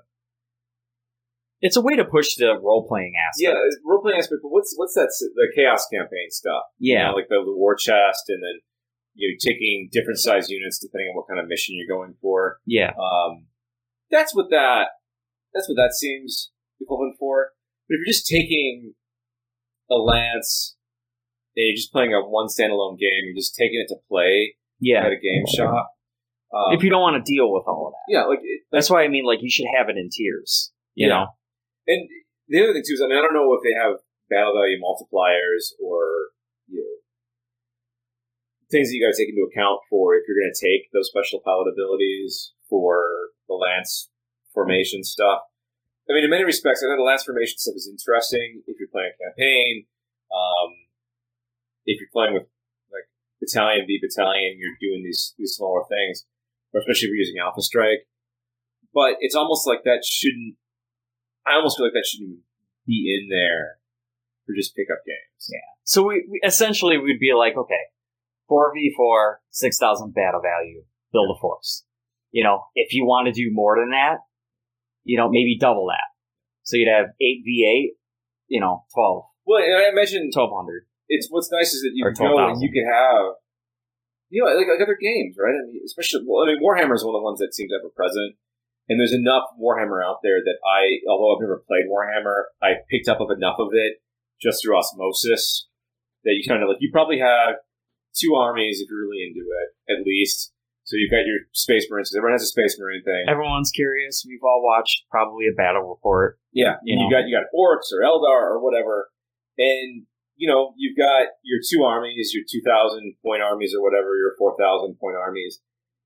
It's a way to push the role playing aspect. yeah role playing aspect. But what's what's that s- the chaos campaign stuff? You Yeah. know, like the, the war chest, and then you know, taking different size units depending on what kind of mission you're going for. Yeah. Um, that's what that that's what that seems equivalent for. But if you're just taking a lance and you're just playing a one standalone game, you're just taking it to play Yeah. at a game shop. Um, If you don't want to deal with all of that. yeah, like it, That's why I mean, like, you should have it in tiers. You Yeah. know? and the other thing too is, I mean, I don't know if they have battle value multipliers or you know things that you got to take into account for if you're going to take those special pilot abilities for the lance formation stuff. I mean, in many respects, I think the lance formation stuff is interesting if you're playing a campaign. Um, if you're playing with like battalion v battalion, you're doing these these smaller things, or especially if you're using Alpha Strike. But it's almost like that shouldn't. I almost feel like that shouldn't be in there for just pickup games. Yeah. So we, we essentially we'd be like, okay, four v four, six thousand battle value, build a force. You know, if you want to do more than that, you know, maybe double that. So you'd have eight v eight, you know, twelve, Well, and I imagine twelve hundred. it's what's nice is that you Or can go and twelve thousand. you can have, you know, like, like other games, right? I mean, especially, well, I mean, Warhammer is one of the ones that seems ever present. And there's enough Warhammer out there that I, although I've never played Warhammer, I picked up of enough of it just through osmosis that you kind of like, you probably have two armies if you're really into it, at least. So you've got your Space Marines, because everyone has a Space Marine thing. Everyone's curious. We've all watched probably a battle report. Yeah, You you, know. got you got Orcs or Eldar or whatever, and you know you've got your two armies, your two thousand point armies or whatever, your four thousand point armies,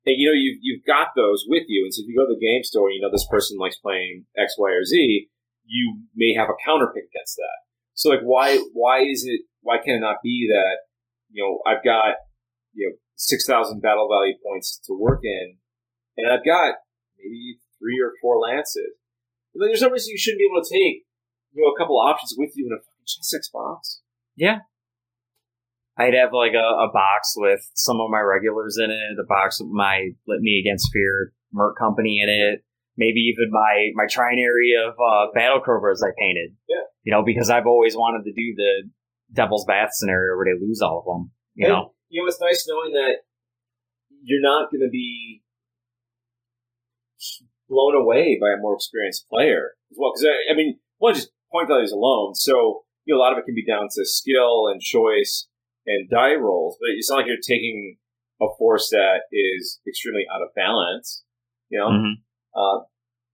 And, you know, you've, you've got those with you. And so if you go to the game store and you know this person likes playing X, Y, or Z, you may have a counterpick against that. So, like, why why is it, why can it not be that, you know, I've got, you know, six thousand battle value points to work in, and I've got maybe three or four lances. And then there's no reason you shouldn't be able to take, you know, a couple of options with you in a fucking chess box. Yeah. I'd have like a, a box with some of my regulars in it, a box with my Litany Against Fear Merc Company in it, maybe even my, my trinary of uh, Battle Cobras I painted. Yeah. You know, because I've always wanted to do the Devil's Bath scenario where they lose all of them, you and, know? You know, it's nice knowing that you're not going to be blown away by a more experienced player as well. Because, I, I mean, one, just point values alone. So, you know, a lot of it can be down to skill and choice and die rolls, but it's not like you're taking a force that is extremely out of balance, you know? Mm-hmm. Uh,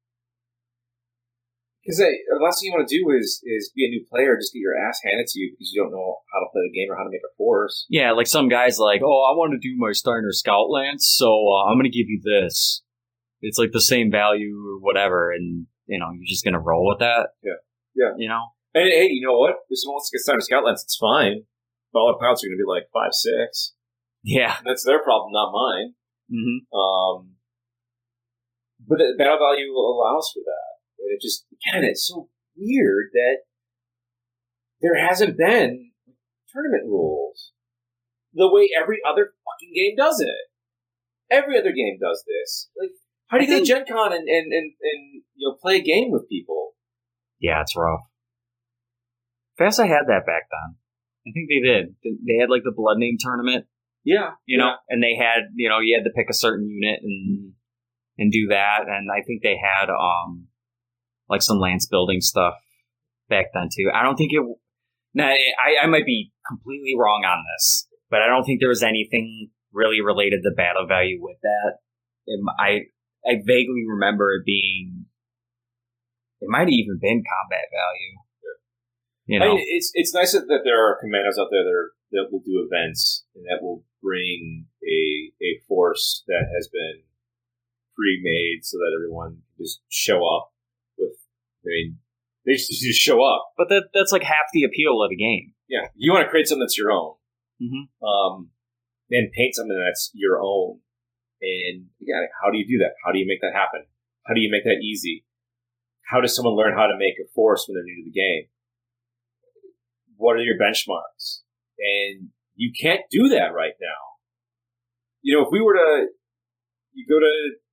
Because the last thing you want to do is is be a new player, just get your ass handed to you because you don't know how to play the game or how to make a force. Yeah, like some guys like, oh, I want to do my Steiner Scout Lance, so uh, I'm going to give you this. It's like the same value or whatever, and, you know, you're just going to roll with that. Yeah. Yeah. You know? And hey, you know what? If someone wants to get Steiner Scout Lance, it's fine. But all our pilots are going to be like five six. Yeah. That's their problem, not mine. Mm-hmm. Um, but the battle value allows for that. And it just, again, it's so weird that there hasn't been tournament rules the way every other fucking game does it. Every other game does this. Like, how do you go to Gen Con and, and, and, and you know, play a game with people? Yeah, it's rough. Fast I had that back then. I think they did. They had, like, the Blood Name tournament. Yeah. You know? And they had, you know, you had to pick a certain unit and and do that. And I think they had, um... like some lance building stuff back then too. I don't think it. Now I, I might be completely wrong on this, but I don't think there was anything really related to battle value with that. It, I I vaguely remember it being. It might have even been combat value. Yeah. You know, I mean, it's it's nice that, that there are commandos out there that, are, that will do events and that will bring a a force that has been pre-made so that everyone can just show up. With, I mean, they just, just show up. but that that's like half the appeal of the game. Yeah, you want to create something that's your own, Mm-hmm. um, and paint something that's your own. And yeah, how do you do that? How do you make that happen? How do you make that easy? How does someone learn how to make a force when they're new to the game? What are your benchmarks? And you can't do that right now. You know, if we were to, you go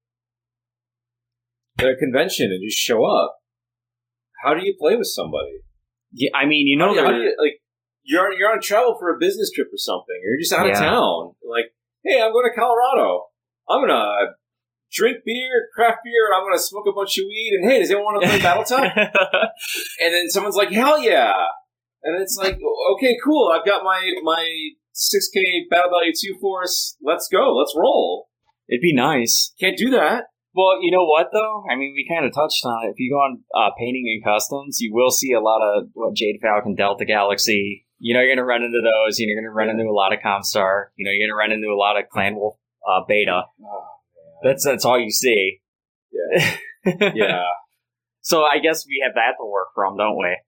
to a convention and just show up, how do you play with somebody? Yeah, I mean, you know, how do you, how do they're- you, like you're on, you're on travel for a business trip or something, or you're just out of Yeah. town. Like, hey, I'm going to Colorado. I'm gonna drink beer, craft beer. I'm gonna smoke a bunch of weed. And hey, does anyone want to play BattleTech? And then someone's like, hell yeah! And it's like, okay, cool. I've got my my six K Battle Value two force. Let's go. Let's roll. It'd be nice. Can't do that. Well, you know what, though? I mean, we kind of touched on it. If you go on uh, Painting and Customs, you will see a lot of what, Jade Falcon, Delta Galaxy. You know, you're going to run into those. You're going to run into a lot of Comstar. You know, you're going to run into a lot of Clan Wolf uh, Beta. Oh, That's that's all you see. yeah. Yeah. So I guess we have that to work from, don't we?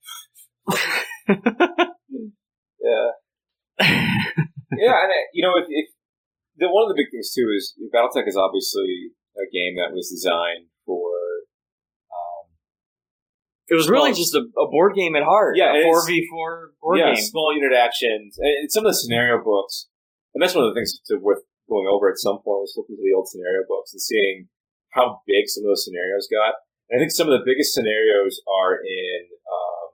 Yeah. Yeah, and uh, you know, if, if the one of the big things too is BattleTech is obviously a game that was designed for. Um, It was really Well, just a, a board game at heart. Yeah, a it's- four v four board yeah, game. small unit actions, and and some of the scenario books, and that's one of the things to worth going over at some point is looking at the old scenario books and seeing how big some of those scenarios got. And I think some of the biggest scenarios are in um,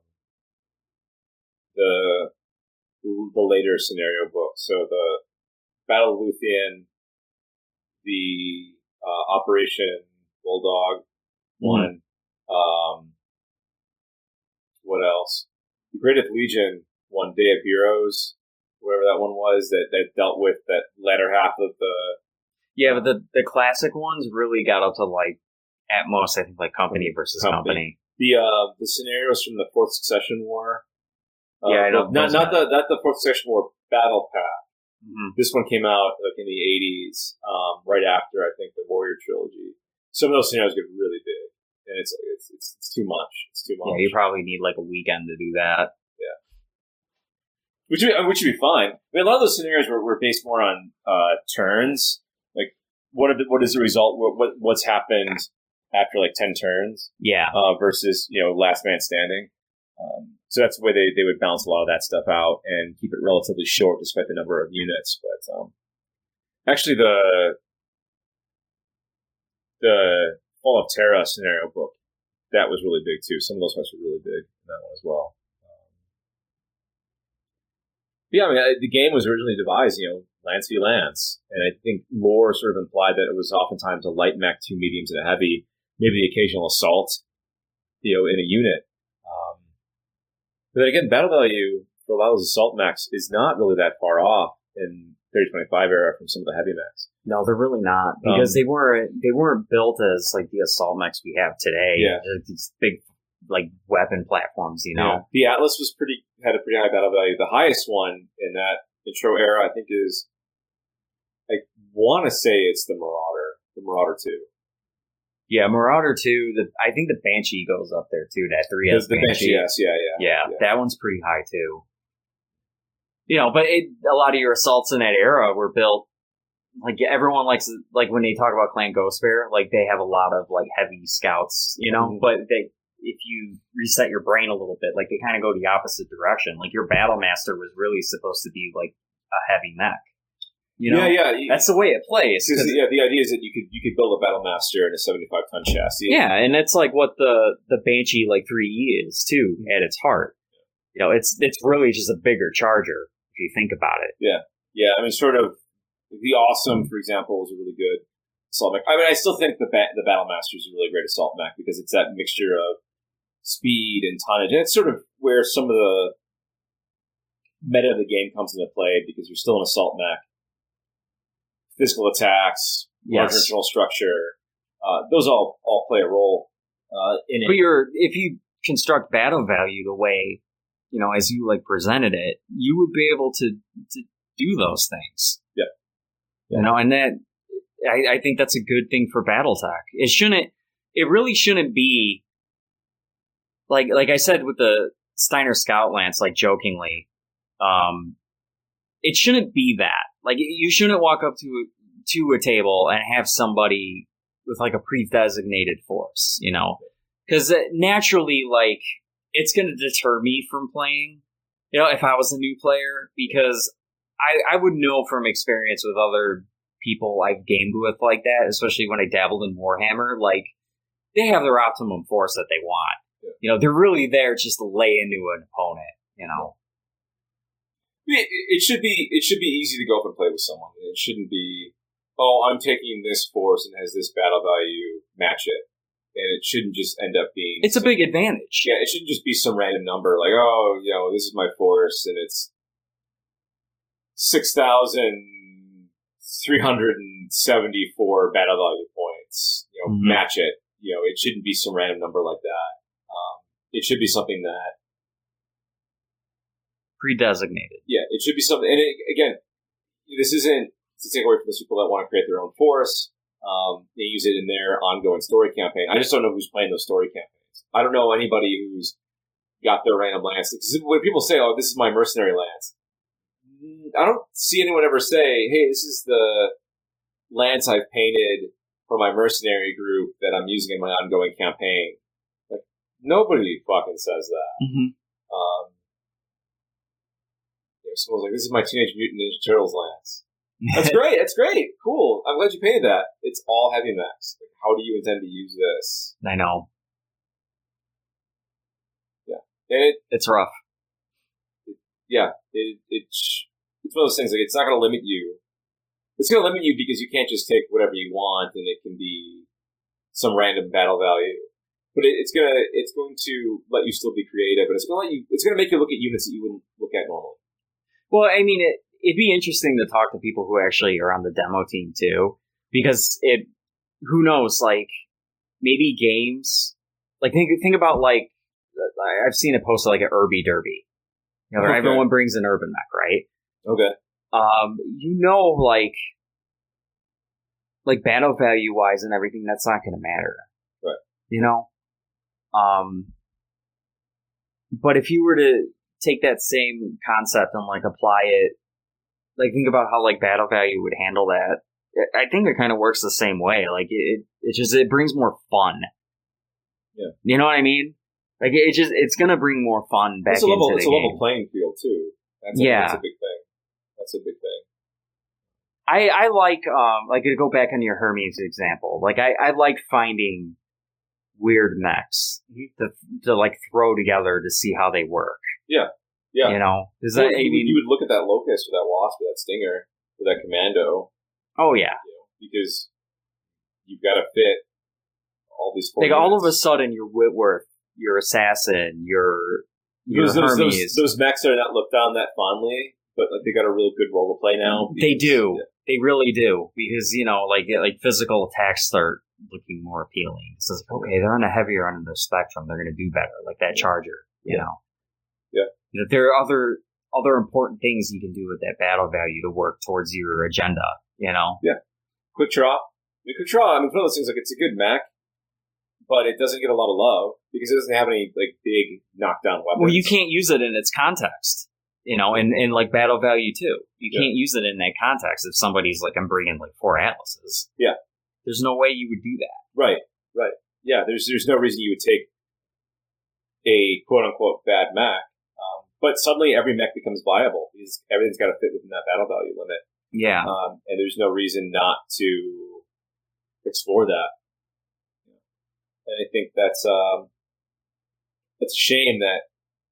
the the later scenario books. So the Battle of Luthien, the uh, Operation Bulldog one. Um, what else? The Greatest Legion one, Day of Heroes, whatever that one was, that, that dealt with that latter half of the. Yeah, but the, the classic ones really got up to, like, at most, I think, like Company versus Company. Company. The uh, the scenarios from the Fourth Succession War. Uh, Yeah, I don't- Not those not are- the not the Fourth Succession War battle pack, Mm-hmm. This one came out like in the eighties, um, right after I think the Warrior trilogy. Some of those scenarios get really big, and it's like it's it's, it's too much. It's too much. Yeah, you probably need like a weekend to do that. Yeah, which would, which would be fine. I mean, a lot of those scenarios were, were based more on uh, turns. Like, what are the, what is the result? What, what what's happened after like ten turns? Yeah, uh, versus you know last man standing. Um, so that's the way they, they would balance a lot of that stuff out and keep it relatively short despite the number of units. But um, actually, the the Fall of Terra scenario book, that was really big too. Some of those parts were really big in that one as well. Um, yeah, I mean, the game was originally devised, you know, lance v lance, and I think lore sort of implied that it was oftentimes a light mech, two mediums, and a heavy, maybe the occasional assault, you know, in a unit. Um, but then again, battle value for a lot of those assault mechs is not really that far off in thirty twenty-five era from some of the heavy mechs. No, they're really not, because um, they weren't they weren't built as like the assault mechs we have today. Yeah, these big like weapon platforms, you know. Yeah. The Atlas was pretty had a pretty high battle value. The highest one in that intro era, I think, is I want to say it's the Marauder, the Marauder two. Yeah, Marauder two. The I think the Banshee goes up there too. That three S the Banshee. Yes, yeah, yeah, yeah, yeah. That one's pretty high too. You know, but it, a lot of your assaults in that era were built like everyone likes like when they talk about Clan Ghostbear, like they have a lot of like heavy scouts, you know. Mm-hmm. But they, if you reset your brain a little bit, like they kind of go the opposite direction. Like your Battle Master was really supposed to be like a heavy mech. You know, yeah, yeah, that's the way it plays. Yeah, the idea is that you could you could build a Battle Master in a seventy-five ton chassis. Yeah, and that's like what the the Banshee like three E is too at its heart. You know, it's it's really just a bigger charger if you think about it. Yeah, yeah. I mean, sort of the Awesome, for example, is a really good assault mech. I mean, I still think the ba- the Battle Master is a really great assault mech because it's that mixture of speed and tonnage, and it's sort of where some of the meta of the game comes into play because you're still an assault mech. Physical attacks, large yes. original structure, uh, those all, all play a role uh, in it. But you're, if you construct battle value the way, you know, as you like presented it, you would be able to, to do those things. Yeah. You know, and that, I, I think that's a good thing for Battletech. It shouldn't, it really shouldn't be, like, like I said with the Steiner Scout Lance, like jokingly, um, it shouldn't be that. Like, you shouldn't walk up to a, to a table and have somebody with, like, a pre-designated force, you know? Because naturally, like, it's going to deter me from playing, you know, if I was a new player, because I, I would know from experience with other people I've gamed with like that, especially when I dabbled in Warhammer, like, they have their optimum force that they want. Yeah. You know, they're really there just to lay into an opponent, you know? It, it should be it should be easy to go up and play with someone. It shouldn't be, oh, I'm taking this force and has this battle value, match it. And it shouldn't just end up being... It's some, a big advantage. Yeah, it shouldn't just be some random number like, oh, you know, this is my force and it's six thousand three hundred seventy-four battle value points. You know, mm-hmm. match it. You know, it shouldn't be some random number like that. Um, it should be something that pre-designated. Yeah, it should be something. And it, again, this isn't to take away from those people that want to create their own force. Um, they use it in their ongoing story campaign. I just don't know who's playing those story campaigns. I don't know anybody who's got their random lance. Because when people say, "Oh, this is my mercenary lance," I don't see anyone ever say, "Hey, this is the lance I've painted for my mercenary group that I'm using in my ongoing campaign." Like, nobody fucking says that. Mm-hmm. Um, Someone's like, "This is my Teenage Mutant Ninja Turtles lance." That's great. That's great. Cool. I'm glad you painted that. It's all heavy mechs. Like, how do you intend to use this? I know. Yeah, and it, it's rough. It, yeah, it, it it's one of those things. Like, it's not going to limit you. It's going to limit you because you can't just take whatever you want, and it can be some random battle value. But it, it's gonna it's going to let you still be creative, and it's going to let you. It's going to make you look at units that you wouldn't look at normally. Well, I mean, it, it'd be interesting to talk to people who actually are on the demo team, too, because it, who knows, like, maybe games, like, think think about, like, I've seen it posted, like, an Urby Derby. You know, okay. Everyone brings an urban mech, right? Okay. um, you know, like, like battle value wise and everything, that's not going to matter. Right. You know? Um, but if you were to take that same concept and like apply it, like think about how like battle value would handle that. I think it kind of works the same way. Like it, it just, it brings more fun. Yeah. You know what I mean? Like it just, it's going to bring more fun back it's a level, into the It's a game. level playing field too. That's a, Yeah. That's a big thing. That's a big thing. I, I like, um, like to go back on your Hermes example. Like I, I like finding weird mechs to, to like throw together to see how they work. Yeah. Yeah. You know? Is Well, that, I you, mean, you would look at that Locust or that Wasp or that Stinger or that Commando. oh yeah. You know, because you've got to fit all these four Like all of a units. sudden your Whitworth, your Assassin, your, your Those, those, Hermes. those, those mechs are not looked on that fondly, but like they got a real good role to play now. They because- do. Yeah. They really do. Because, you know, like like physical attacks start looking more appealing. So it's like, okay, they're on the heavier end of the spectrum. They're going to do better. Like that Charger, you know. Yeah. You know, there are other other important things you can do with that battle value to work towards your agenda, you know. Quick Draw. I mean, Quick Draw, I mean, it's one of those things, like, it's a good mech, but it doesn't get a lot of love because it doesn't have any, like, big knockdown weapons. Well, you can't use it in its context, you know, and, and like battle value too. You Yeah. can't use it in that context if somebody's like, I'm bringing like four Atlases. Yeah. There's no way you would do that. Right, right. Yeah, there's there's no reason you would take a quote-unquote bad mech, um, but suddenly every mech becomes viable because everything's got to fit within that battle value limit, Yeah. um, and there's no reason not to explore that. And I think that's um, that's a shame that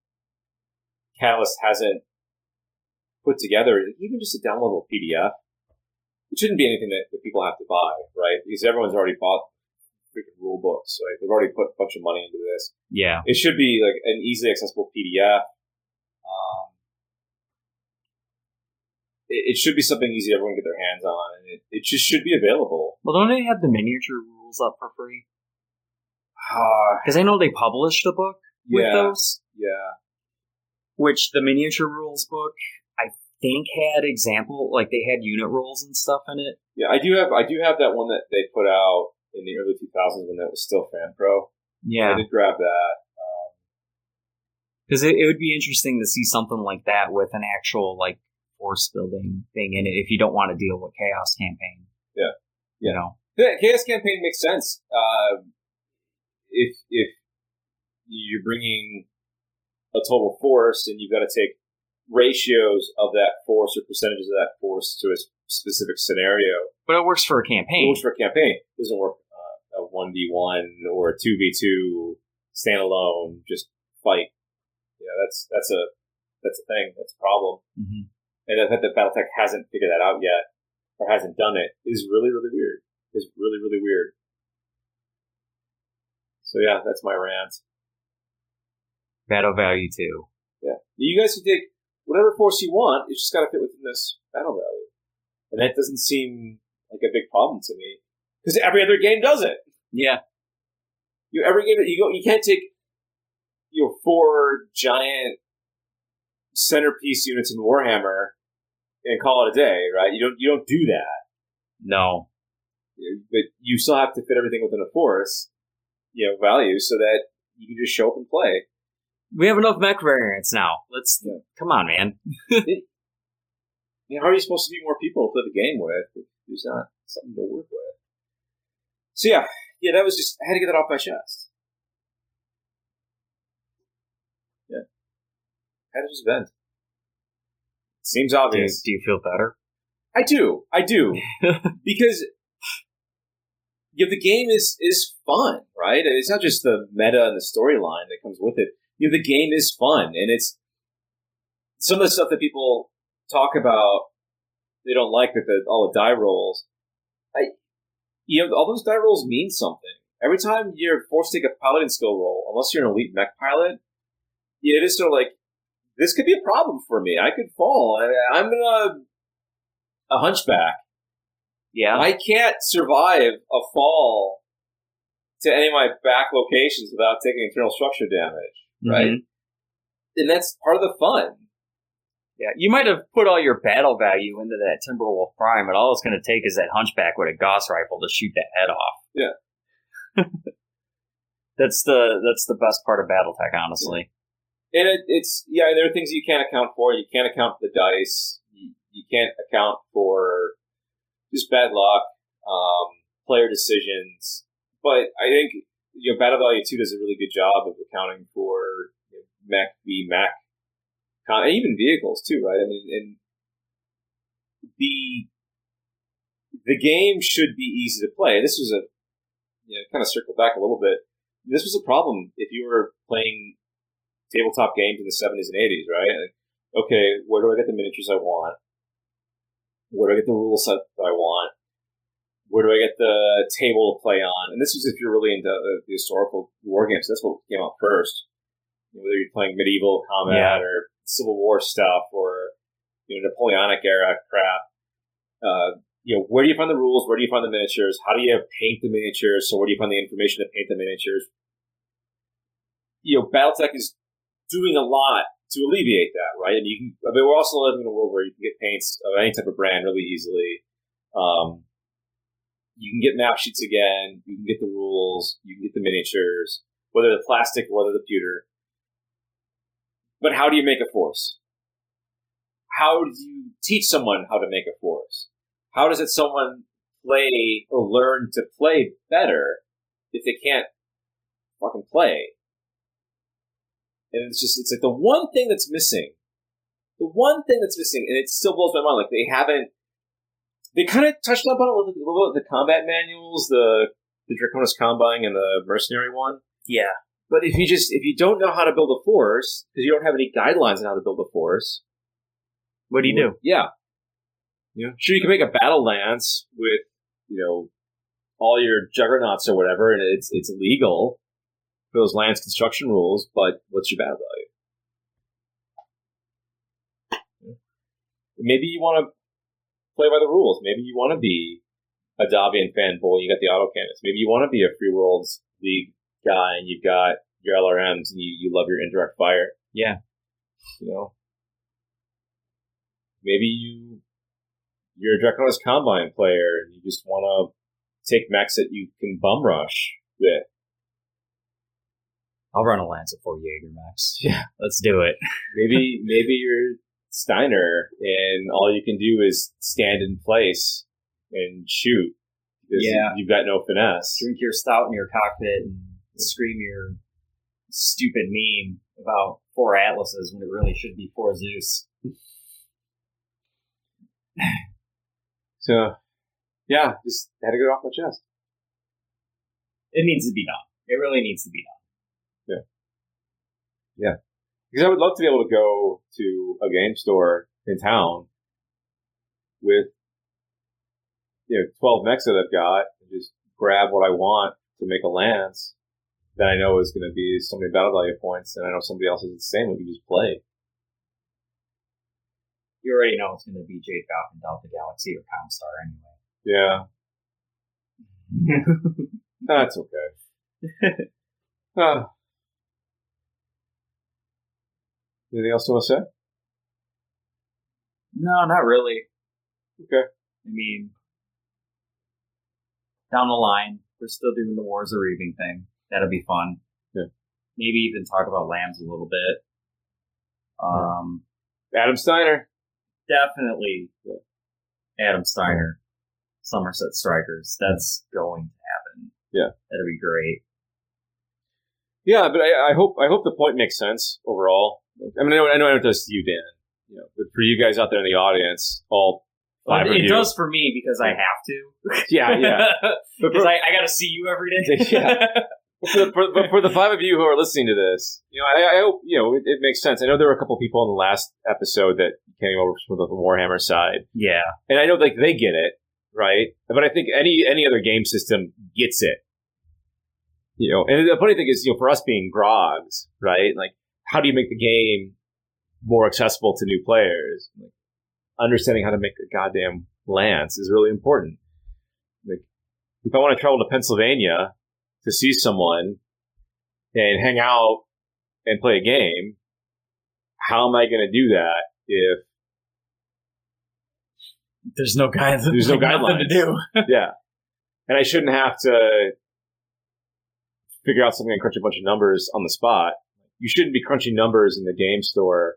Catalyst hasn't put together even just a downloadable P D F. It shouldn't be anything that, that people have to buy, right? Because everyone's already bought freaking rule books, right? They've already put a bunch of money into this. Yeah. It should be like an easily accessible P D F. Um, it, it should be something easy everyone can get their hands on, and it, it just should be available. Well, don't they have the miniature rules up for free? Uh, Because I know they published a book with yeah, those, yeah. which the miniature rules book, I think, had example, like they had unit rules and stuff in it. Yeah, I do have I do have that one that they put out in the early two thousands when that was still Fan Pro. Yeah. I did grab that. Um, Because it, it would be interesting to see something like that with an actual, like, force building thing in it if you don't want to deal with Chaos Campaign. Yeah. You know? the Chaos Campaign makes sense. Uh, if if you're bringing a total force and you've got to take ratios of that force or percentages of that force to a specific scenario, But it works for a it campaign. works for a campaign. It doesn't work uh, a one v one or a two v two standalone just fight. Yeah, that's that's a that's a thing. That's a problem. Mm-hmm. And the fact that BattleTech hasn't figured that out yet, or hasn't done it, is really, really weird. Is really, really weird. So yeah, that's my rant. Battle value, too. Yeah, you guys can take whatever force you want. It's just got to fit within this battle value, and that doesn't seem like a big problem to me because every other game does it. Yeah. You every game you go, you can't take you know four giant centerpiece units in Warhammer and call it a day, right? You don't you don't do that. No. But you still have to fit everything within a force, you know, value so that you can just show up and play. We have enough mech variants now. Let's, Yeah. come on, man. I mean, how are you supposed to be more people to play the game with if there's not something to work with? So yeah, yeah, that was just, I had to get that off my chest. Yeah. I had to just vent. Seems Do you, obvious. do you feel better? I do. I do. Because you know, the game is, is fun, right? It's not just the meta and the storyline that comes with it. You know, the game is fun, and it's some of the stuff that people talk about. They don't like that the all the die rolls. I, you know, all those die rolls mean something. Every time you're forced to take a piloting skill roll, unless you're an elite mech pilot, yeah, it is sort of like this could be a problem for me. I could fall. I, I'm a a hunchback. Yeah. I can't survive a fall to any of my back locations without taking internal structure damage, right? Mhm. And that's part of the fun. Yeah, you might have put all your battle value into that Timberwolf Prime, but all it's going to take is that Hunchback with a Gauss rifle to shoot that head off. Yeah. That's the that's the best part of BattleTech, honestly. And it, it's, yeah, there are things you can't account for. You can't account for the dice. You, you can't account for just bad luck, um, player decisions. But I think, you know, Battle Value two does a really good job of accounting for, you know, mech v mech, con- and even vehicles too, right? I mean, and the the game should be easy to play. This was a, you know, kind of circle back a little bit. This was a problem if you were playing tabletop games in the seventies and eighties, right? Like, okay, where do I get the miniatures I want? Where do I get the rule set that I want? Where do I get the table to play on? And this was if you're really into uh, the historical war games. That's what came out first. You know, whether you're playing medieval combat yeah. or Civil War stuff or, you know, Napoleonic era crap. Uh, you know, where do you find the rules? Where do you find the miniatures? How do you paint the miniatures? So where do you find the information to paint the miniatures? You know, BattleTech is doing a lot to alleviate that, right? And you can, I mean, we're also living in a world where you can get paints of any type of brand really easily. Um, you can get map sheets again. You can get the rules. You can get the miniatures, whether they're plastic or whether they're pewter. But how do you make a force? How do you teach someone how to make a force? How does it someone play or learn to play better if they can't fucking play? And it's just, it's like the one thing that's missing. The one thing that's missing, and it still blows my mind, like they haven't, they kind of touched up on it a little, a little bit, the combat manuals, the, the Draconis Combine and the Mercenary one. Yeah. But if you just, if you don't know how to build a force, because you don't have any guidelines on how to build a force. What do you do? Yeah. You know, sure, you can make a battle lance with, you know, all your juggernauts or whatever, and it's it's legal. Those lance construction rules, but what's your battle value? Maybe you want to play by the rules. Maybe you want to be a Davian fanboy. You got the autocannons. Maybe you want to be a Free Worlds League guy, and you've got your L R Ms, and you, you love your indirect fire. Yeah, you know. Maybe you you're a Draconis Combine player, and you just want to take mechs that you can bum rush with. I'll run a Lance at four Jaeger Max. Yeah. Let's do it. maybe maybe you're Steiner and all you can do is stand in place and shoot. Because yeah. You've got no finesse. Drink your stout in your cockpit and scream your stupid meme about four Atlases when it really should be four Zeus. So, yeah, just had to get it off my chest. It needs to be done. It really needs to be done. Yeah. Yeah. Because I would love to be able to go to a game store in town with, you know, twelve mechs that I've got and just grab what I want to make a lance that I know is going to be so many battle value points, and I know somebody else is the same. We can just play. You already know it's going to be Jade Falcon, Delta Galaxy, or Comstar anyway. Yeah. That's okay. uh, anything else you want to say? No, not really. Okay. I mean, down the line, we're still doing the Wars of Reaving thing. That'll be fun. Yeah. Maybe even talk about Lambs a little bit. Um, Adam Steiner. Definitely Adam Steiner, Somerset Strikers. That's going to happen. Yeah. That'll be great. Yeah, but I, I hope I hope the point makes sense overall. I mean, I know I know it does to you, Dan. You know, but for you guys out there in the audience, all five well, of it you. It does for me because I have to. Yeah, yeah. Because I, I got to see you every day. Yeah. But for, the, for, but for the five of you who are listening to this, you know, I, I hope you know it, it makes sense. I know there were a couple people in the last episode that came over from the Warhammer side. Yeah, and I know like they get it, right? But I think any any other game system gets it. You know, and the funny thing is, you know, for us being grogs, right? Like, how do you make the game more accessible to new players? Like, understanding how to make a goddamn lance is really important. Like, if I want to travel to Pennsylvania to see someone and hang out and play a game, how am I going to do that if There's no guide. There's no nothing guidelines. to do. yeah, and I shouldn't have to figure out something and crunch a bunch of numbers on the spot. You shouldn't be crunching numbers in the game store,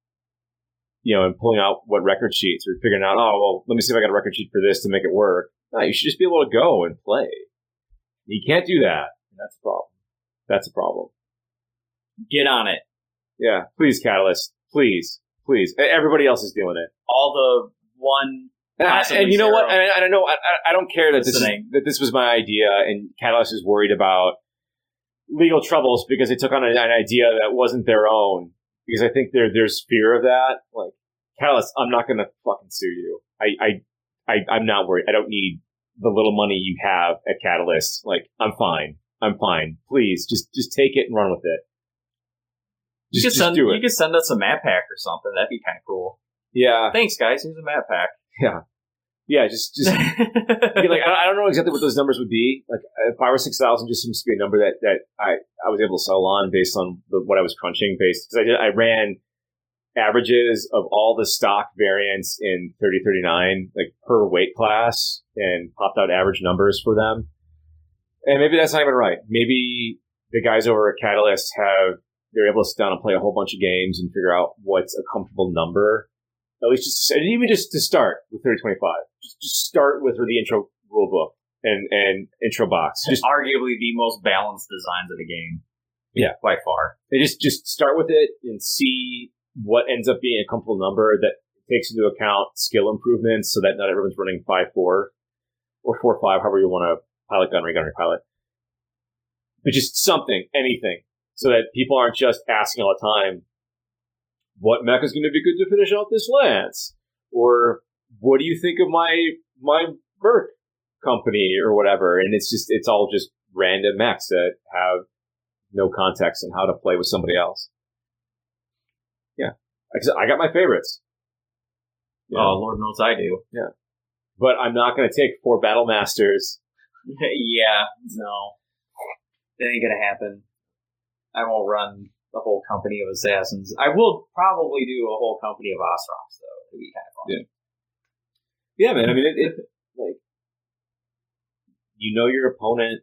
you know, and pulling out what record sheets or figuring out, oh, well, let me see if I got a record sheet for this to make it work. No, you should just be able to go and play. You can't do that. And that's a problem. That's a problem. Get on it. Yeah, please, Catalyst. Please, please. Everybody else is doing it. All the one. And, I, and you know what? And I, I don't know. I, I don't care that this, is, Listening. that this was my idea, and Catalyst is worried about legal troubles because they took on an, an idea that wasn't their own. Because I think there there's fear of that. Like, Catalyst, I'm not going to fucking sue you. I, I, I, I'm not worried. I don't need the little money you have at Catalyst. Like, I'm fine. I'm fine. Please, just just take it and run with it. You Just, could just send. do it. You could send us a map pack or something. That'd be kind of cool. Yeah. Thanks, guys. Here's a map pack. Yeah. Yeah, just, just, I mean, like, I don't know exactly what those numbers would be. Like, uh, five or six thousand just seems to be a number that, that I, I was able to sell on based on the, what I was crunching based, because I did, I ran averages of all the stock variants in thirty thirty-nine, like per weight class, and popped out average numbers for them. And maybe that's not even right. Maybe the guys over at Catalyst have, they're able to sit down and play a whole bunch of games and figure out what's a comfortable number. At least just, and even just to start with thirty twenty-five. Just, just start with the intro rule book and, and intro box. Just arguably the most balanced designs of the game. Yeah. By far. And just, just start with it and see what ends up being a comfortable number that takes into account skill improvements so that not everyone's running five four or four five, however you want to pilot gun, ray gun, or pilot. But just something, anything, so that people aren't just asking all the time, what mech is going to be good to finish off this lance? Or what do you think of my my Merc company or whatever? And it's just, it's all just random mechs that have no context on how to play with somebody else. Yeah. I got my favorites. Yeah. Oh, Lord knows I do. Yeah. But I'm not going to take four Battle Masters. yeah, no. That ain't going to happen. I won't run the whole company of assassins. I will probably do a whole company of Ostrox, though. It'd be kind of fun. Yeah. Yeah, man. I mean, it, it like, you know, your opponent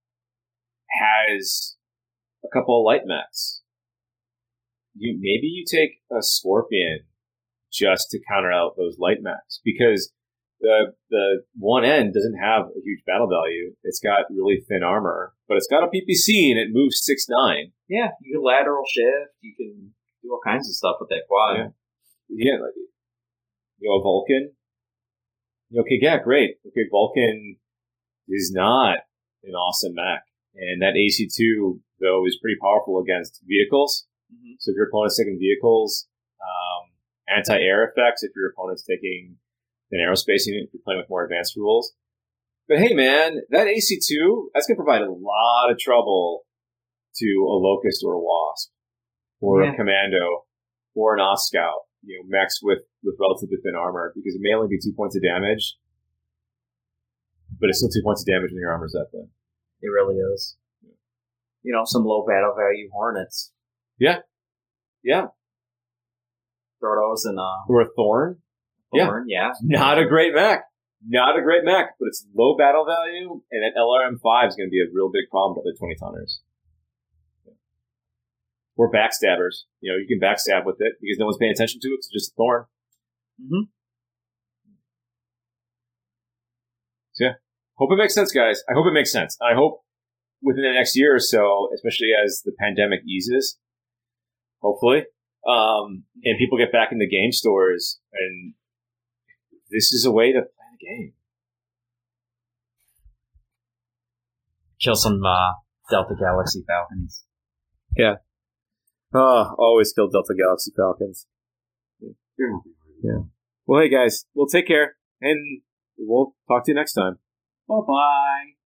has a couple of light mechs. You maybe you take a Scorpion just to counter out those light mechs, because the the one end doesn't have a huge battle value. It's got really thin armor, but it's got a P P C and it moves six nine. Yeah, you can lateral shift. You can do all kinds of stuff with that quad. Yeah, yeah, like, you know, Vulcan. Okay, yeah, great. Okay, Vulcan is not an awesome mech, and that A C two though is pretty powerful against vehicles. Mm-hmm. So if your opponent's taking vehicles, um, anti-air effects if your opponent's taking an aerospace unit, if you're playing with more advanced rules. But hey, man, that A C two, that's going to provide a lot of trouble to a Locust or a Wasp or yeah. a Commando or an Off Scout, you know, mechs with, with relatively thin armor, because it may only be two points of damage, but it's still two points of damage when your armor's that thin. It really is. Yeah. You know, some low battle value Hornets. Yeah. Yeah. Throw those in, uh... Or a Thorn. Thorn, yeah. yeah. Not a great mech. Not a great mech, but it's low battle value, and that L R M five is going to be a real big problem to other twenty-tonners. Yeah. Or backstabbers. You know, you can backstab with it because no one's paying attention to it, it's just a Thorn. Mm-hmm. So, yeah. Hope it makes sense, guys. I hope it makes sense. I hope within the next year or so, especially as the pandemic eases, hopefully, um, and people get back in the game stores, and this is a way to play the game. Kill some uh, Delta Galaxy Falcons. Yeah. Oh, always kill Delta Galaxy Falcons. Yeah. yeah. Well, hey, guys. We'll take care, and we'll talk to you next time. Bye-bye.